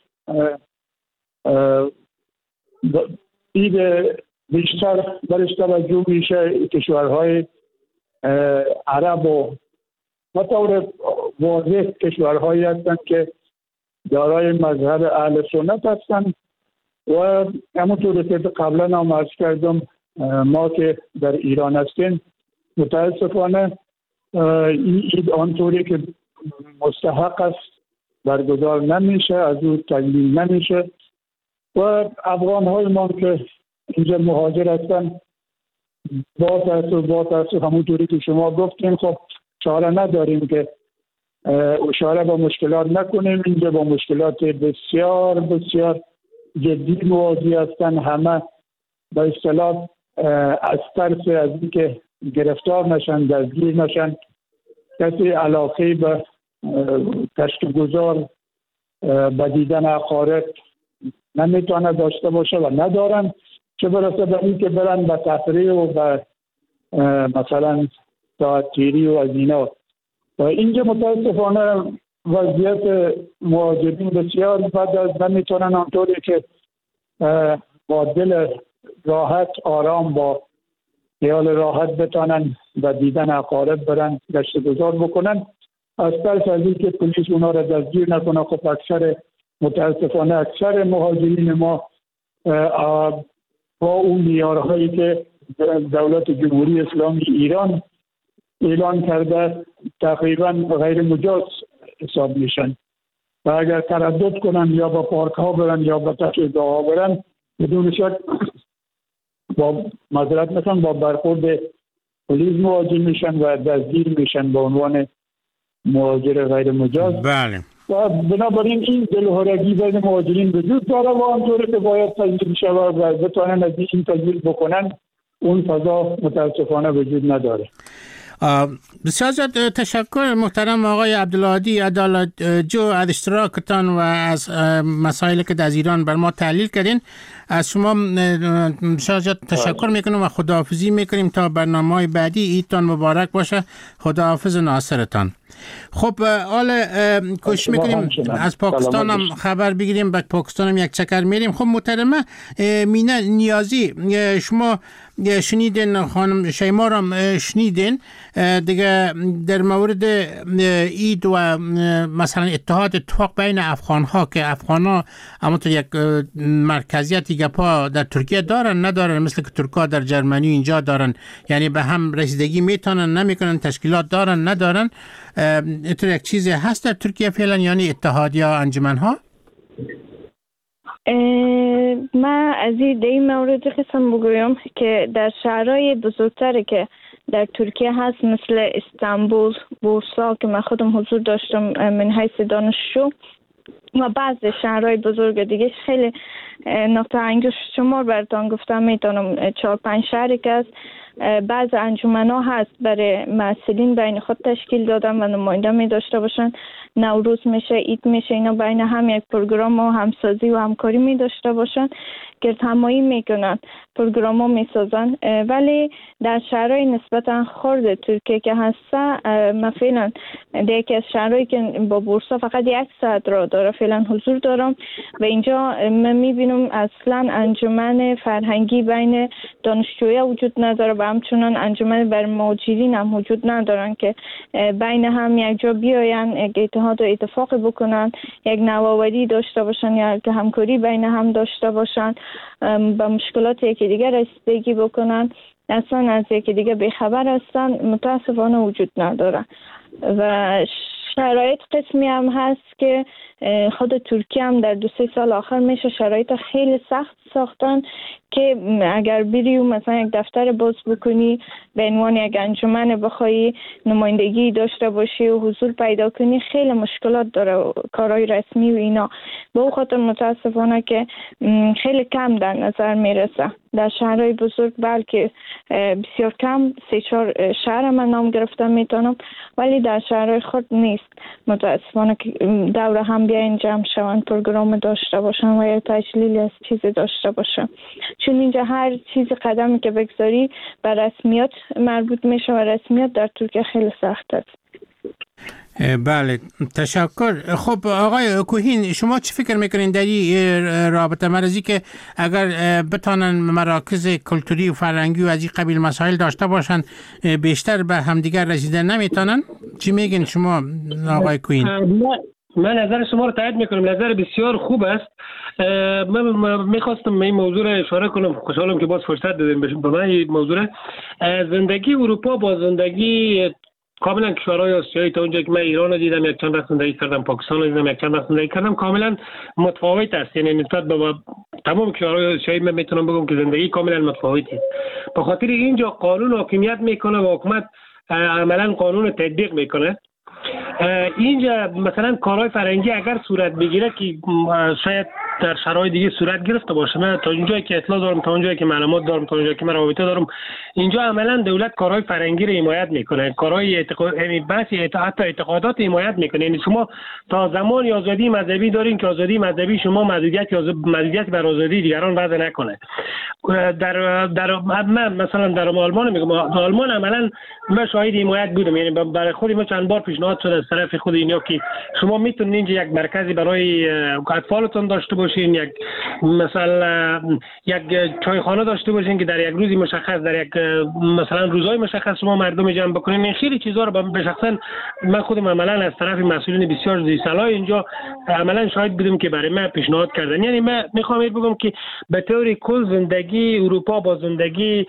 عید بیشتر برش توجه میشه، کشورهای عرب و طور واضح کشورهایی هستند که دارای مذهب اهل سنت هستند و همونطور که قبلا هم عرض کردم ما که در ایران هستیم متاسفانه این عید آنطوری که مستحق است برگزار نمیشه، از او تجلیل نمیشه و افغان های ما که اینجا مهاجر هستن با تاسف همونطوری که شما گفتیم خب چاره نداریم که اشاره با مشکلات نکنیم. اینجا با مشکلات بسیار بسیار جدی مواجه هستن. همه با اصطلاح از ترس از اینکه گرفتار نشن، دستگیر نشن، کسی علاقه به کشتگزار به دیدن اقارب نمیتونه داشته باشه و ندارن، چه برسه به این که برن به تفریح و به مثلا ساعت تیری و از اینا. و اینجا متاسفانه وضعیت مهاجرین بسیار بد است، نمیتونن آنطوری که با دل راحت آرام با خیال راحت بتانن و دیدن اقارب برن گشت گذار بکنن. از ترس از این که پلیس اونا را دستگیر نکنه. خب متاسفانه اکثر مهاجرین ما با اون معیارهایی که دولت جمهوری اسلامی ایران اعلان کرده تقریبا غیر مجاز حساب میشن و اگر تردد کنن یا با پارک ها برن یا با تشریح ها برن بدون شک با معذرت میخوام با برخورد پلیس مواجه میشن و دستگیر میشن به عنوان مهاجر غیر مجاز. بله. و بنابراین این دلهرگی بین مهاجرین وجود داره و آنطوری که باید تجلیل شود و بتوانن از این تجلیل بکنن اون فضا متاسفانه وجود نداره. بسیار زیاد تشکر محترم آقای عبدالهادی عدالت جو از اشتراکتان و از مسائلی که از ایران بر ما تحلیل کردین. از شما بسیار زیاد تشکر میکنم و خداحافظی میکنیم تا برنامه‌های بعدی. عیدتان مبارک باشه. خداحافظ ناصرتان. خب حالا کوشش میکنیم از پاکستان هم خبر بگیریم. بعد پاکستان هم یک چکر میریم. خب محترمه مینه نیازی، شما شنیدین، خانم شیما را شنیدین دیگه در مورد اید و مثلا اتفاق بین افغان ها که افغان ها همونطور یک مرکزیت گپا در ترکیه دارن ندارن، مثل که ترکا در جرمنی اینجا دارن، یعنی به هم رسیدگی میتونن نمیکنن، تشکیلات دارن ندارن، اینطور یک چیزی هست در ترکیه فعلا، یعنی اتحادیه و انجمن ها؟ من از این مورد قسم بگویم که در شهرهای بزرگتری که در ترکیه هست مثل استانبول، بورسا که من خودم حضور داشتم من حیث دانشجو و بعض شهرهای بزرگ دیگه، خیلی نقطه انگشت شمار براتون گفتم میتونم 4-5 شهری که است. بعض انجمن‌ها هست برای مسئولین بین خود تشکیل دادن و نماینده می داشته باشن. نوروز میشه، عید میشه، اینا بین هم یک پروگرام و همسازی و همکاری می داشته باشن، گردهمایی میکنن، پروگرام ها میسازن. ولی در شهرهای نسبتا خرد ترکیه که هسته، من فعلا در یکی از شهرهایی که با بورسا فقط 1 ساعت را داره فعلا حضور دارم و اینجا من میبینم اصلا انجمن فرهنگی بین دانشجویا وجود نداره و همچنان انجمن بر مهاجرین هم وجود ندارن که بین هم یک جا بیاین، یک اتحاد و اتفاق بکنن، یک نوآوری داشته باشن یا که همکاری بین هم داشته باشن، با مشکلات یکی دیگر رسیدگی بکنن. اصلا از یکی دیگر بیخبر هستن، متاسفانه وجود نداره. و شرایط قسمی هم هست که خود ترکیه هم در 2-3 سال آخر میشه شرایط خیلی سخت ساختن که اگر بری و مثلا یک دفتر باز بکنی به عنوان یک انجمن بخوای نمایندگی داشته باشی و حضور پیدا کنی، خیلی مشکلات داره کارهای رسمی و اینا. به اون خاطر متاسفانه که خیلی کم در نظر میرسه. در شهرهای بزرگ بلکه بسیار کم، 3-4 شهر من نام گرفتم میتونم، ولی در شهرهای خود نیست متاسفانه که دور هم بیاین جمع شوند، پروگرام داشته باشن و یا تجلیل از چیزی داشته باشن. چون اینجا هر چیزی قدمی که بگذاری به رسمیات مربوط میشه و رسمیات در ترکیه خیلی سخت است. بله، تشکر. خب آقای کوهین، شما چی فکر میکنین در این رابطه مرزی که اگر بتانن مراکز کلتوری و فرهنگی و از این قبیل مسائل داشته باشن بیشتر به همدیگر رسیدن نمیتونن؟ چی میگین شما آقای کوهین؟ من نظر شما رو تایید میکنم، نظر بسیار خوب است. من میخواستم این موضوع رو اشاره کنم، خوشحالم که باز فرصت دادیم به من این موضوع. زندگی اروپا با زندگی کاملا کشورهای آسیایی، تا اونجایی که من ایران رو دیدم، یک چند وقت زندگی کردم، پاکستان رو دیدم، یک چند وقت زندگی کردم، کاملا متفاوت است. یعنی نسبت به تمام کشورهای آسیایی من میتونم بگم که زندگی کاملا متفاوتی است. به خاطر اینجا قانون حاکمیت میکنه و حکومت عملا قانون تطبیق میکنه. اینجا مثلا کارهای فرهنگی اگر صورت بگیره که شاید در شرایط دیگه صورت گرفته باشه، من تا اونجایی که اطلاع دارم، تا اونجایی که معلومات دارم، تا اونجایی که من رابطه دارم، اینجا عملا دولت کارهای فرهنگی رو حمایت میکنه، کارهای حتی اعتقادات حمایت میکنه. یعنی شما تا زمان آزادی مذهبی دارین که آزادی مذهبی شما محدودیت بر آزادی دیگران وضع نکنه. در من مثلا در آلمان میگم، آلمان عملا من شاهد حمایت بودم، یعنی برای خود ما چند بار پیشنهاد شده از طرف خود اینا که شما میتونید اینجا یک مرکزی برای اطفالتون داشته باشین، یک مثلا یک چایخانه داشته باشین که در یک روزی مشخص، در یک مثلا روزهای مشخص شما مردم جمع بکنین. این خیلی چیزا رو به شخصا من خودم عملا از طرف مسئولین بسیار ذی‌صلاح اینجا عملا شاهد بودم که برای من پیشنهاد کردن. یعنی من میخوام بگم که به طور کل زندگی اروپا با زندگی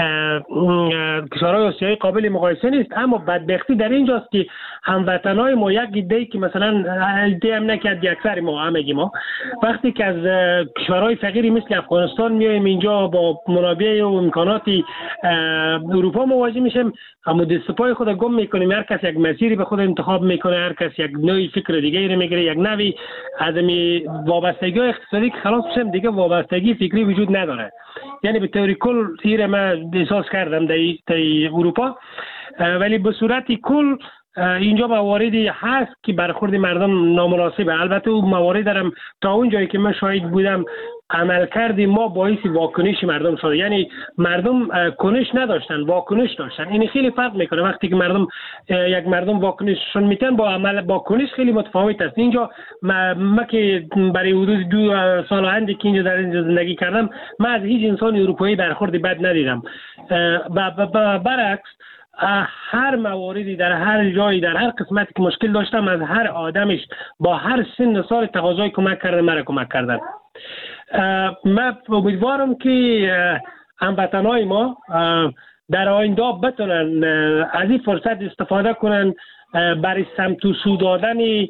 کشورهای آسیایی قابل مقایسه نیست، اما بدبختی در اینجاست که هموطنای ما یک ایده که مثلا ایده هم نکرد اکثر ما همگی ما وقتی که از کشورهای فقیری مثل افغانستان میایم اینجا با منابع و امکانات اروپا مواجه میشیم، اما دست پای خود گم میکنیم. هر کس یک مسیری به خود انتخاب میکنه، هر کس یک نوعی فکر دیگه رو میگیره، یک نوعی عدم وابستگی اقتصادی که خلاص بشیم دیگه وابستگی فکری وجود نداره. یعنی به طور کل این من احساس کردم در اروپا. ولی به صورت کل اینجا مواردی هست که برخورد مردم نامناسبه. البته اون موارد دارم تا اون جایی که من شاهد بودم عملکرد ما باعث واکنش مردم شده. یعنی مردم کنش نداشتن، واکنش داشتن. این خیلی فرق میکنه. وقتی که یک مردم واکنششون میتن با عمل با کنش خیلی متفاوت است. اینجا ما که برای حدود 2 سال اندی که اینجا در اینجا زندگی کردم، من از هیچ انسان اروپایی برخورد بد ندیدم. برعکس هر مواردی در هر جایی در هر قسمتی که مشکل داشتم، از هر آدمش با هر سن و سال تقاضای کمک کردن، مرا کمک کردن. من امیدوارم که هموطنای ما در آینده بتونن از این فرصت استفاده کنن برای سمت و سو دادن یک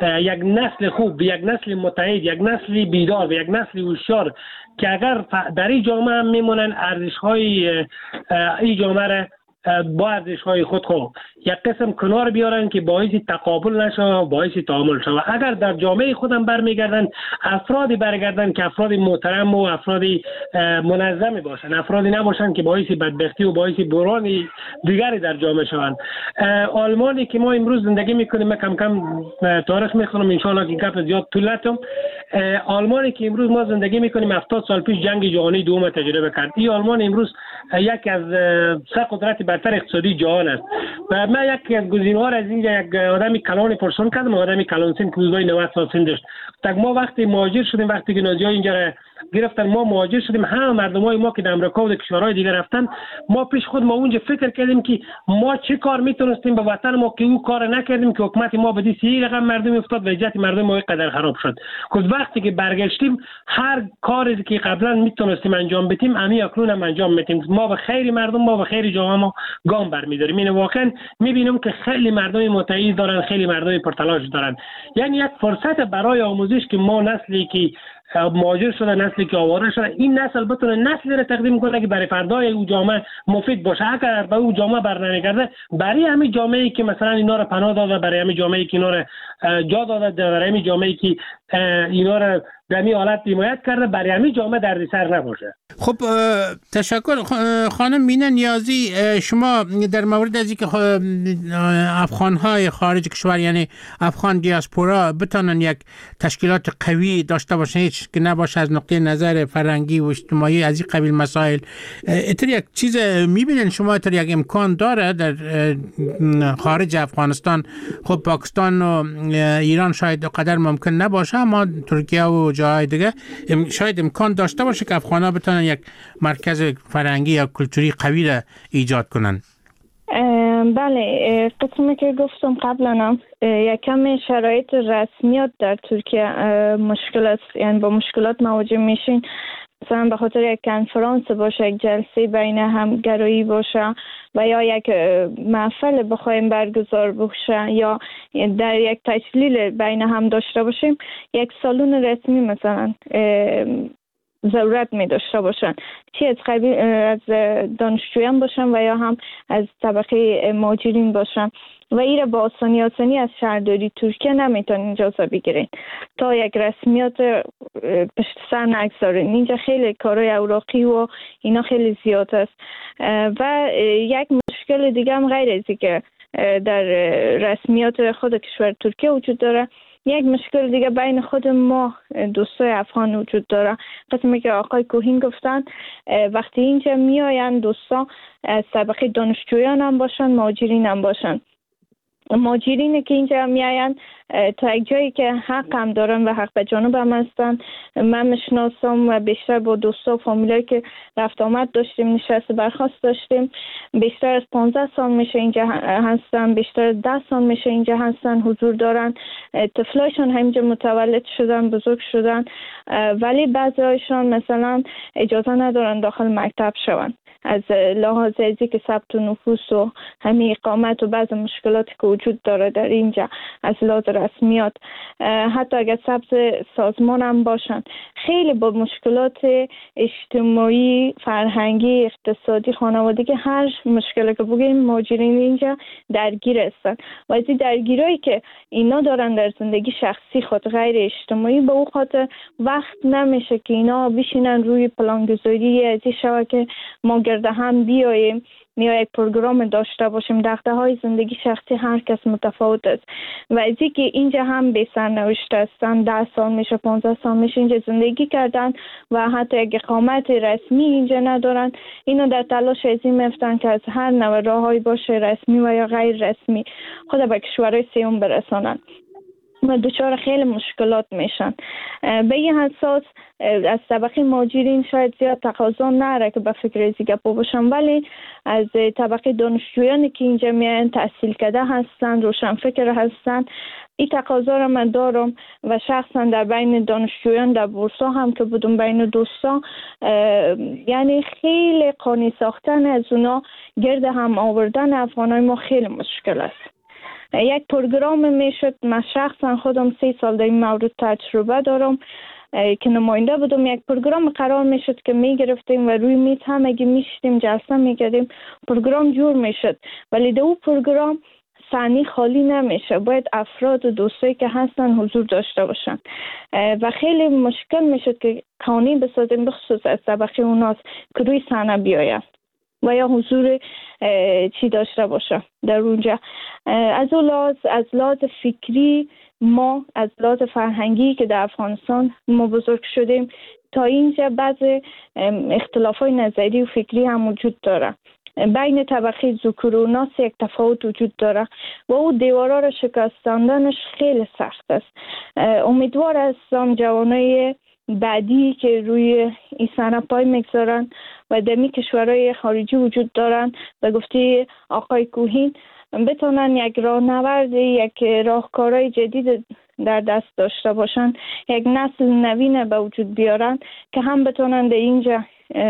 نسل خوب، یک نسل متحد، یک نسل بیدار و یک نسل هوشیار که اگر در این جامعه هم میمونن ارزش‌های این جامعه را با ارزش‌های خود یک قسم کنار بیارن که باعث تقابل نشه، باعث تعامل شه. اگر در جامعه خودم برمیگردن، افرادی برگردن که افراد محترم و افراد منظم باشن، افرادی نباشن که باعث بدبختی و باعث بحران دیگری در جامعه شوند. آلمانی که ما امروز زندگی میکنیم، من کم کم تاریخ میخونم ان شاء الله که گپ زیاد طول نتم. آلمانی که امروز ما زندگی میکنیم 70 سال پیش جنگ جهانی دوم تجربه کرد. این آلمان امروز یکی از سه قدرت برتر اقتصادی جهان است. و من یکی از گزینه‌ها از اینجا یک آدمی کلان پرسون کردم، آدمی کلان سن که حدود 90 سال سن داشت. tak ما وقتی مهاجر شدیم، وقتی که نازی‌ها اینجا را گرفتن، ما مهاجر شدیم، همه مردمای ما که در امریکا و در کشورهای دیگه رفتن، ما پیش خود ما اونجا فکر کردیم که ما چه کار میتونستیم به وطن ما که او کار نکردیم که حکومت ما به دستی رقم مردم افتاد و وضعیت مردم ما قدر خراب شد. خود وقتی که برگشتیم هر کاری که قبلا میتونستیم انجام بدیم همین اکنون هم انجام میدیم. ما به خیر مردم، ما به خیر جامعه ما گام برمی‌داریم. این واقعا میبینم که خیلی مردم متعهد دارن، خیلی مردم پرتلاش دارن. یعنی یک فرصت برای آموزش که ما نسلی که مهاجر شده، نسلی که آواره شده، این نسل بتونه نسلی را تقدیم کنه که برای فردای او جامعه مفید باشه. اگر به او جامعه برنمیگرده، برای همین جامعه‌ای که مثلا اینا را پناه داده، برای همین جامعه‌ای که اینا را جا داده، برای همین جامعه‌ای که اینا را در این حالت حمایت کرده، برای همین جامعه دردسر نباشه. خب تشکر خانم مینه نیازی. شما در مورد از اینکه افغان‌های خارج کشور یعنی افغان دیاسپورا بتونن یک تشکیلات قوی داشته باشن، هیچ که نباشه از نقطه نظر فرهنگی و اجتماعی از این قبیل مسائل، اتر یک چیز میبینن شما، اتر یک امکان داره در خارج افغانستان؟ خب پاکستان و ایران شاید قدر ممکن نباشه، اما ترکیه و جاهای دیگه شاید امکان داشته باشه که افغان‌ها بتونن یک مرکز فرهنگی یا کلتوری قوی را ایجاد کنن. بله، قسمی که گفتم قبلا یکم شرایط رسمیات در ترکیه مشکل است، یعنی با مشکلات مواجه میشین. مثلا به خاطر یک کنفرانس باشه، یک جلسه بین همگرایی باشه و یا یک محفل بخوایم برگزار بشه یا در یک تشلیل بین هم داشته باشیم، یک سالن رسمی مثلا ضرورت می داشته باشن، چی از دانشجویان باشن و یا هم از طبقه مهاجرین باشن و ایره با آسانی از شهرداری ترکیه نمیتونین اجازه بگیرین تا یک رسمیات پشت سر نگذارین. اینجا خیلی کارهای اوراقی و اینا خیلی زیاد است. و یک مشکل دیگه هم غیر از که در رسمیات خود کشور ترکیه وجود داره، یک مشکل دیگه بین خود ما دوستای افغان وجود داره. قسمی که آقای کوهین گفتن، وقتی اینجا میاین دوستا از طبقه دانشجویان هم باشن، مهاجرین هم باشن. مهاجرینی که اینجا میاین تا یک جایی که حق هم دارن و حق به جانب هم هستن. من میشناسم و بیشتر با دوستا و فامیلایی که رفت آمد داشتیم، نشست برخاست داشتیم، بیشتر از 15 سال میشه اینجا هستن، بیشتر از 10 سال میشه اینجا هستن، حضور دارن، طفلایشان همینجا متولد شدن، بزرگ شدن، ولی بعضی هایشان مثلا اجازه ندارن داخل مکتب شون از لحاظ ازی که ثبت نفوس و همین اقامت و بعض مشکلاتی که وجود داره در اینجا از لحاظ رسمیات. حتی اگر ثبت سازمان هم باشن، خیلی با مشکلات اجتماعی، فرهنگی، اقتصادی، خانوادگی، هر مشکلی که بگیم مهاجرین اینجا درگیر هستن و از این درگیرایی که اینا دارن در زندگی شخصی خود غیر اجتماعی، به اون خاطر وقت نمیشه که اینا بشینن روی پلانگذاری از این شوه که ما گرده هم بیاییم یا یک پروگرام داشته باشیم. دغدغه‌های زندگی شخصی هر کس متفاوت است و از اینکه اینجا هم به سرنوشت هستن، 10 سال میشه 15 سال میشه اینجا زندگی کردن و حتی یک اقامت رسمی اینجا ندارن، اینو در تلاش از این میفتن که از هر نوع راههایی باشه رسمی و یا غیر رسمی خود به کشورهای سوم برسانن و دچار خیلی مشکلات میشن. به این اساس از طبقه مهاجرین شاید زیاد تقاضا نره که به فکر ازی گپا باشن، ولی از طبقه دانشجویانی که اینجا میان تحصیل کرده هستن، روشن فکر هستن، این تقاضا را من دارم و شخصا در بین دانشجویان در بورسا هم که بودم بین دوستا، یعنی خیلی قانی ساختن از اونا گرد هم آوردن افغانای ما خیلی مشکل است. یک پروگرام میشد، من شخصا خودم 3 سال در این مورد تجربه دارم که نماینده بودم، یک پروگرام قرار میشد که میگرفتیم و روی میز همگی میشتیم جلسه میکردیم، پروگرام جور میشد، ولی در اون پروگرام ثانی خالی نمیشه، باید افراد و دوستایی که هستن حضور داشته باشن و خیلی مشکل میشد که قانون بسازیم بخصوص از طبقه اوناست که روی صحنه بیاید و یا حضور چی داشته باشه در اونجا. از لحاظ فکری ما از لحاظ فرهنگی که در افغانستان ما بزرگ شدیم تا اینجا بعضی اختلافای نظری و فکری هم وجود داره. بین طبقه ذکور و اناث یک تفاوت وجود داره و او دیوارا را شکستاندنش خیلی سخت است. امیدوار هستم جوانای بعدی که روی این صحنه پای میگذارن و دمی کشورهای خارجی وجود دارن و گفته آقای کوهین بتونن یک راهنورد، یک راهکارهای جدید در دست داشته باشن، یک نسل نوین به وجود بیارن که هم بتونن در اینجا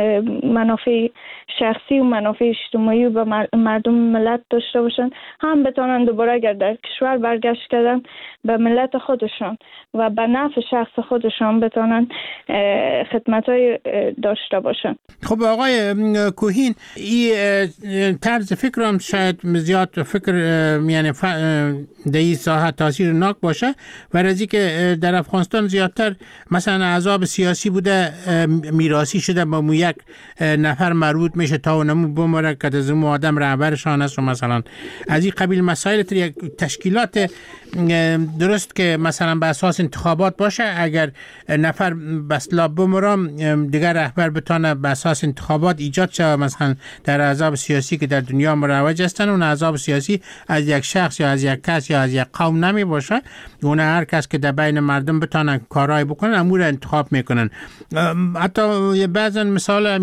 منافع شخصی و منافع اجتماعی و به مردم ملت داشته باشن، هم بتونن دوباره اگر در کشور برگشت کردن به ملت خودشان و به نفع شخص خودشان بتونن خدمت‌های داشته باشن. خب آقای کوهین، این طرز فکر هم شاید زیاد فکر یعنی در این ساحه تاثیرناک باشه و رازی که در افغانستان زیادتر مثلا احزاب سیاسی بوده میراثی شده با یک نفر مربوط میشه تا اونمو بمره که از اون آدم رهبرشان است و مثلا از این قبیل مسائل یک تشکیلات درست که مثلا به اساس انتخابات باشه، اگر نفر بسلا بمرم دیگر رهبر بتونه به اساس انتخابات ایجاد شه، مثلا در احزاب سیاسی که در دنیا مروج هستن اون احزاب سیاسی از یک شخص یا از یک کس یا از یک قوم نمی باشه، اون هر کس که در بین مردم بتونن کارهای بکنن امور انتخاب میکنن. حتی بعضا مثال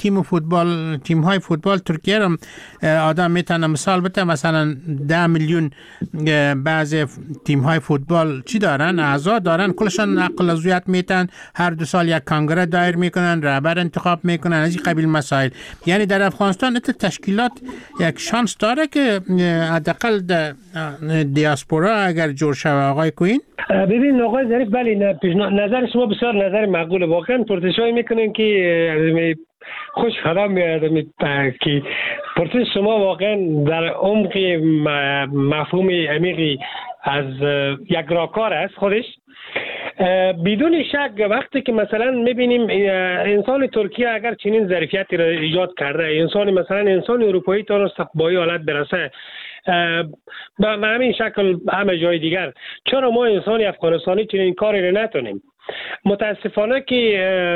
تیم های فوتبال ترکیه رو آدم میتونه مثال بده، مثلا 10 میلیون بعض تیم های فوتبال چی دارن، اعضا دارن، کلشان نقل عضویت میتن، هر 2 سال یک کنگره دایر میکنن، رهبر انتخاب میکنن، از این قبیل مسائل. یعنی در افغانستان تشکیلات یک شانس داره که حداقل دیاسپورا اگر جور شوه. آقای کوین ببین آقای ظریف، بله نظر شما بسیار نظر معقوله. واقعا پرسشایی میکنین که خوش خرام میادم که پرسش شما واقعا در عمق مفهوم عمیقی از یک راهکار است خودش. بدون شک وقتی که مثلا میبینیم انسان ترکیه اگر چنین ظرفیتی را ایجاد کرده، انسان اروپایی تا با این حالت برسه به همین شکل همه جای دیگر، چرا ما انسان افغانستانی چنین کاری را نتونیم؟ متاسفانه که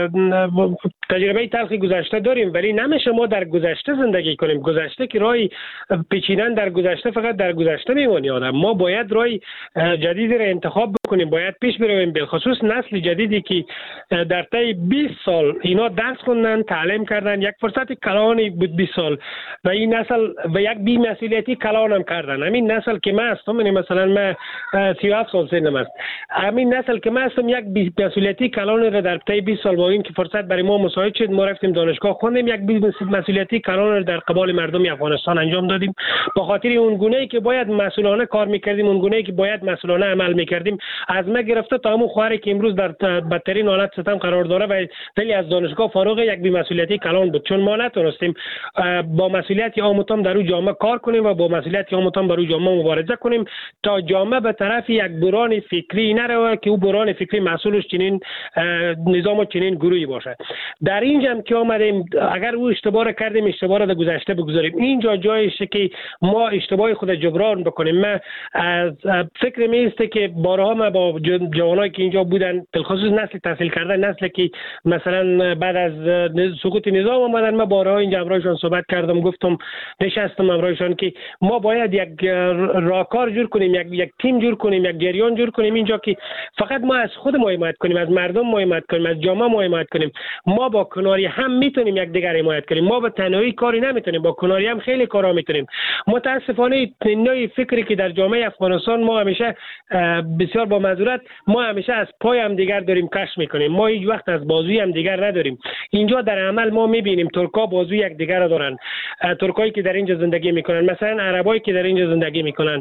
تجربه تلخی گذشته داریم، ولی نمیشه ما در گذشته زندگی کنیم. گذشته که راهی پیچیدن در گذشته فقط در گذشته میمونه آدم. ما باید راه جدیدی را انتخاب بکنیم، باید پیش برویم، بالخصوص نسل جدیدی که در طی 20 سال اینا درس خوندن، تعلیم کردن، یک فرصت کلانی بود 20 سال و این نسل و یک بی‌مسئولیتی کلان هم کردن. همین نسل که من هستم، مثلا من 37 سال سنم است، همین نسل که من هستم یک بی‌مسئولیتی کلان را در طی 20 سال با این که فرصت برای ما مساعد شد، ما رفتیم دانشگاه خوندیم، یک بی‌مسئولیتی کلان را در قبال مردم افغانستان انجام دادیم. به خاطر اون گونه‌ای که باید مسئولانه کار می‌کردیم، اون گونه‌ای که باید مسئولانه عمل می‌کردیم، از ما گرفته تا همون خواهری که امروز در بدترین حالت ستم قرار داره و ولی از دانشگاه فارغ، یک بی‌مسئولیتی کلان بود، چون ما نتونستیم با مسئولیت عامتان در اون جامعه کار کنیم و با مسئولیت عامتان بر اون جامعه مبارزه کنیم تا جامعه به طرف یک بحران فکری نره که او بحران فکری مسئولش چنین نظام و چنین گروهی باشه. در اینجا هم که آمدیم اگر او اشتباه را کردیم اشتباه را در گذشته بگذاریم. اینجا جایشه که ما اشتباه خود جبران بکنیم. من از فکر میسته که بارها ما با جوانایی که اینجا بودن بالخصوص نسل تحصیل کرده، نسل که مثلا بعد از سقوط نظام آمدن، ما بارها اینجا امرایشان صحبت کردم، گفتم نشستم امرایشان که ما باید یک راهکار جور کنیم، یک تیم جور کنیم، یک جریان جور کنیم اینجا که فقط ما از خود ما حمایت کنیم، از مردم ما حمایت کنیم، از جامعه ما حمایت کنیم. ما با کناری هم میتونیم یک دیگر حمایت کنیم. ما با تنهایی کاری نمیتونیم، با کناری هم خیلی کارا میتونیم. متاسفانه نوعی فکری که در جامعه افغانستان ما همیشه بسیار با معذرت ما همیشه از پای هم دیگر داریم کش میکنیم. ما هیچ وقت از بازوی هم دیگر نداریم. اینجا در عمل ما میبینیم ترکا بازوی یک دیگر را دارن. ترکایی که در اینجا زندگی میکنن، مثلا عربایی که در اینجا زندگی میکنن،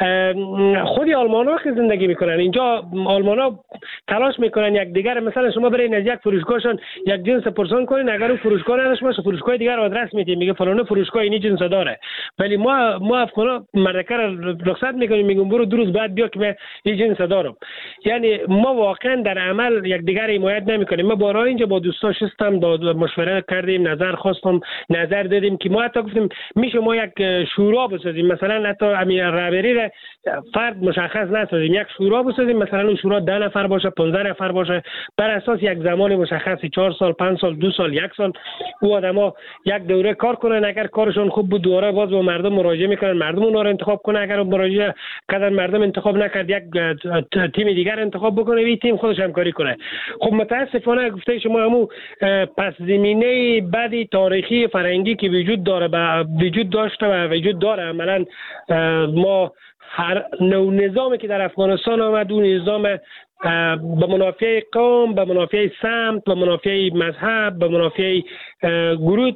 خود آلمان‌ها که زندگی میکنن اینجا، آلمان‌ها تلاش میکنن یک دیگر، مثلا شما برین از یک فروشگاهشون یک جنس پرسان کنین، اگر اون فروشگاه نداشت باشه فروشگاه دیگر آدرس میده، میگه فلان فروشگاه این جنس داره. ولی ما افغانا مردکه را رخصت میکنیم، میگم برو 2 روز بعد بیا که من این جنس دارم. یعنی ما واقعا در عمل یک دیگر حمایت نمیکنیم. ما بارها اینجا با دوستا شستم مشوره کردیم، نظر خواستم، نظر دادیم که ما حتی گفتیم میشه ما یک شورا بسازیم، مثلا حتی امیر رهبری را فرد مشخص نسازیم، یک شورا بسازیم، مثلا اون شورا 10 نفر باشه، 15 نفر باشه، بر اساس یک زمان مشخصی 4 سال، 5 سال، 2 سال، 1 سال او آدما یک دوره کار کنن. اگر کارشون خوب بود دوباره باز با مردم مراجعه میکنن، مردم اونها رو انتخاب کنه. اگر مراجعه کردن مردم انتخاب نکرد، یک تیم دیگر انتخاب بکنه، این تیم خودش همکاری کنه. خب متاسفانه گفته شما همون پس زمینه بعدی تاریخی فرهنگی که وجود داره وجود داشته و وجود داره، عملا ما هر نوع نظامی که در افغانستان آمد اون نظام به منافع قوم، به منافع سمت، به منافع مذهب، به منافع گروه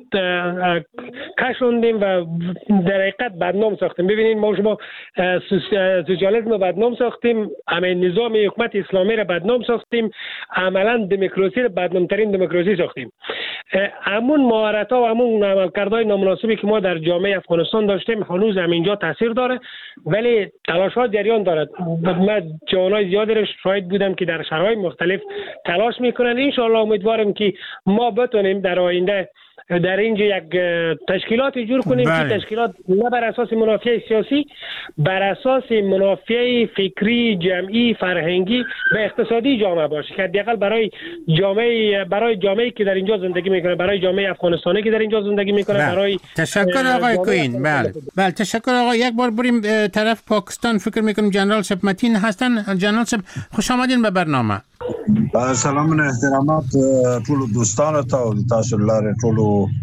کشوندیم و در حقیقت بدنام ساختیم. ببینید ما شما سوسیالیسم رو بدنام ساختیم، همین نظام حکومت اسلامی رو بدنام ساختیم، عملا دموکراسی رو بدنامترین دموکراسی ساختیم. همون مهارت‌ها و همون عملکردهای نامناسبی که ما در جامعه افغانستان داشتیم هنوز همینجا تاثیر داره، ولی تلاش‌ها جریان دارد. من جوانای زیادی رو شاهد بودم که در شرایط مختلف تلاش میکنن. ان شاء الله امیدوارم که ما بتونیم در آینده در اینجا یک تشکیلاتی جور کنیم که تشکیلات نه بر اساس منافع سیاسی، بر اساس منافع فکری، جمعی، فرهنگی و اقتصادی جامعه باشه، که حداقل برای جامعه‌ای که در اینجا زندگی میکنه، برای جامعه افغانستانی که در اینجا زندگی میکنه، برای تشکر آقای کوین. بله تشکر آقا. یک بار بریم طرف پاکستان. فکر میکنم جنرال صاحب متین هستن. جنرال صاحب خوش آمدین به برنامه. سلام و احترامات ټول دوستانو ته او تاسو لاره ټول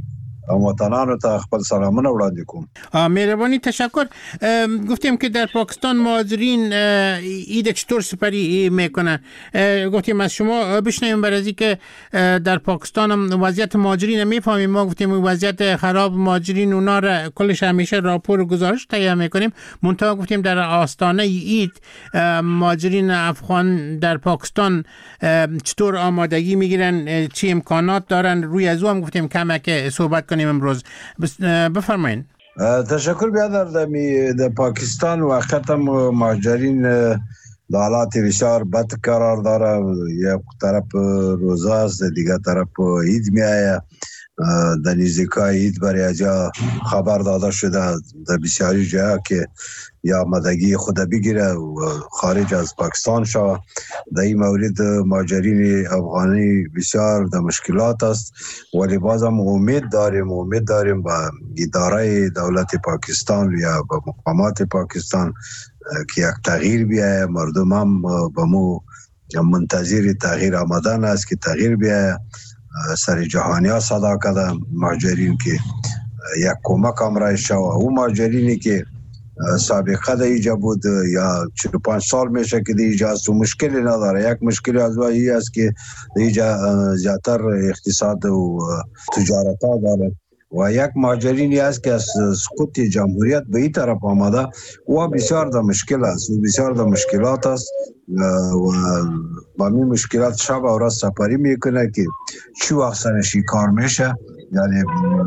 وطنانو ته خپل سلامونه وړاندې کوم. مهربانی، تشکر. گفتیم که در پاکستان مهاجرین ایده چطور سپری میکنن. گفتیم از شما بشنویم برای از که در پاکستان هم وضعیت مهاجرین میفهمیم. ما گفتیم وضعیت خراب مهاجرین اونا را کلش همیشه راپور و گزارش تهیه میکنیم. منتها گفتیم در آستانه اید مهاجرین افغان در پاکستان چطور آمادگی میگیرن، چی امکانات دارن، روی از او هم گفتیم کمک صحبت کنیم امروز. بفرمایید. تشکر. بیادر در پاکستان واقعا مهاجرین در حالات بسیار بد قرار داره. یک طرف روزه است، دیگر طرف عید می آید. در نزدیکای عید برای اجا خبر داده شده در بسیاری جاها که یا آمادگی خود بگیره و خارج از پاکستان شود. در این مورد مهاجرین افغانی بسیار در مشکلات است، ولی باز هم امید داریم با اداره دولت پاکستان یا با مقامات پاکستان که یک تغییر بیاید. مردم هم با مو منتظر تغییر آمدن است که تغییر بیاید. سر جهانی ها صدا کردن مهاجرین که یک کمک امرای شود. او مهاجرینی که سابقه در اینجا بود یا 45 سال میشه که در اینجا است و مشکلی نداره. یک مشکلی از این است که در اینجا زیادتر اقتصاد و تجارت ها داره و یک مهاجرینی است که از سقوط جمهوریت به این طرف آمده و بسیار در مشکل است و بسیار در مشکلات است و با این مشکلات شب و روز سپری میکنه که چی وقت سرشی کار میشه. یعنی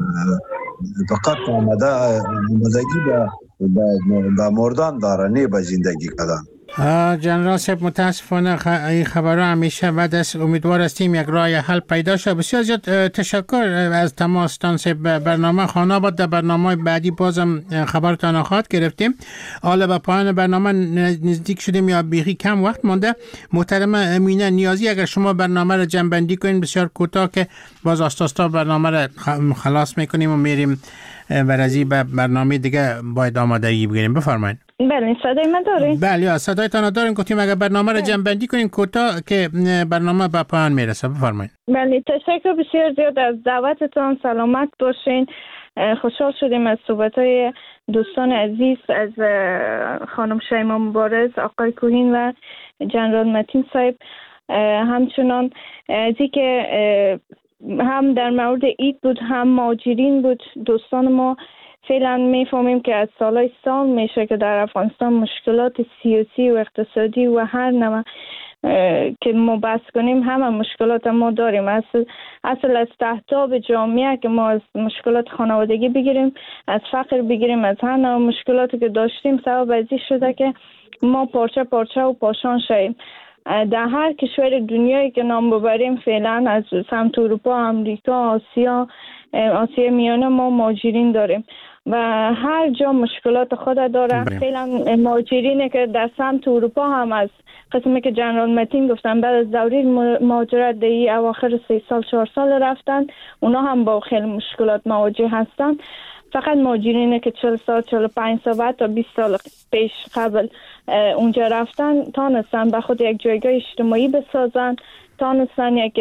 فقط آمدگی به مردان داره، نه به زندگی کردن. جنرال صاحب متاسفانه این خبرها همیشه بعد از امیدوار هستیم یک راه حل پیدا شد. بسیار زیاد تشکر از تماستان صاحب. برنامه خانه بود. در برنامه بعدی بازم خبرتان خواهد گرفتیم. حالا به پایان برنامه نزدیک شدیم یا بیخی کم وقت مانده. محترم امینه نیازی اگر شما برنامه را جنبندی کنین بسیار کوتاه که باز آستاستا برنامه را خلاص میکنیم و میریم برازی به برنامه دیگه باید آمادگی بگیریم. بفرمایید. بله صدای من دارین؟ بله صدایتان داریم. گفتیم اگر برنامه را جنبندی کنین کوتاه که برنامه به پایان میرسه. بفرمایید. بله تشکر بسیار زیاد از دعوتتان. سلامت باشین. خوشحال شدیم از صحبت‌های دوستان عزیز از خانم شیما مبارز، آقای کوهین و جنرال متین صاحب. همچنان از که هم در مورد اید بود هم مهاجرین بود. دوستان ما فعلا میفهمیم که از سالهای سال میشه که در افغانستان مشکلات سیاسی و اقتصادی و هر نوع که ما بحث کنیم همه مشکلات ما داریم. اصل از تحتاب جامعه که ما از مشکلات خانوادگی بگیریم، از فقر بگیریم، از هر نوع مشکلاتی که داشتیم سبب ازی شده که ما پارچه پارچه و پاشان شویم. در هر کشور دنیایی که نام ببریم فعلا از سمت اروپا، امریکا، آسیا میانه ما مهاجرین داریم و هر جا مشکلات خود داره. فعلا مهاجرینه که در سمت اروپا هم از قسمی که جنرال متین گفتن بعد از دوره مهاجرت دی اواخر 3 سال 4 سال رفتن، اونا هم با خیلی مشکلات مواجه هستن. فقط مهاجرینه که 40 سال 45 سال تا 20 سال پیش قبل اونجا رفتن تانستن به خود یک جایگاه اجتماعی بسازن، تانستن یک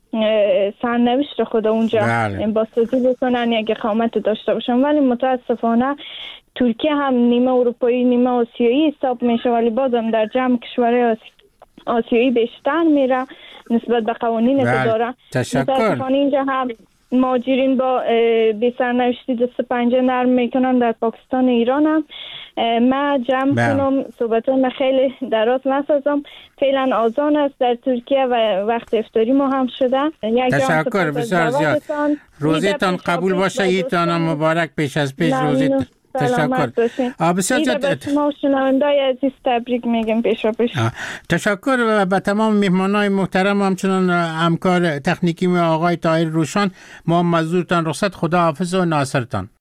سرنوشت خود اونجا بازسازی بکنن، یک اقامت داشته باشن. ولی متاسفانه ترکیه هم نیمه اروپایی نیمه آسیایی حساب میشه ولی بازم در جمع کشورهای آسیایی بیشتر میره نسبت به قوانین که داره. متاسفانه اینجا هم مهاجرین با بی سرنوشتی دست پنجه نرم میکنن. در پاکستان و ایران هم ما جمع کنم صحبتون خیلی دراز نسازم. فعلا آزان است در ترکیه و وقت افطاری ما هم شده. تشکر بسیار زیاد. روزتان قبول باشه. ایتان مبارک پیش از پیش. روزتان تشکر. بسیار زیاد ما شنوندای عزیز تبریک میگم پیشا پیش. تشکر و به تمام مهمانای محترم همچنان همکار تکنیکی آقای طاهر روشان. ما مزدورتان رخصت. خدا حافظ و ناصرتان.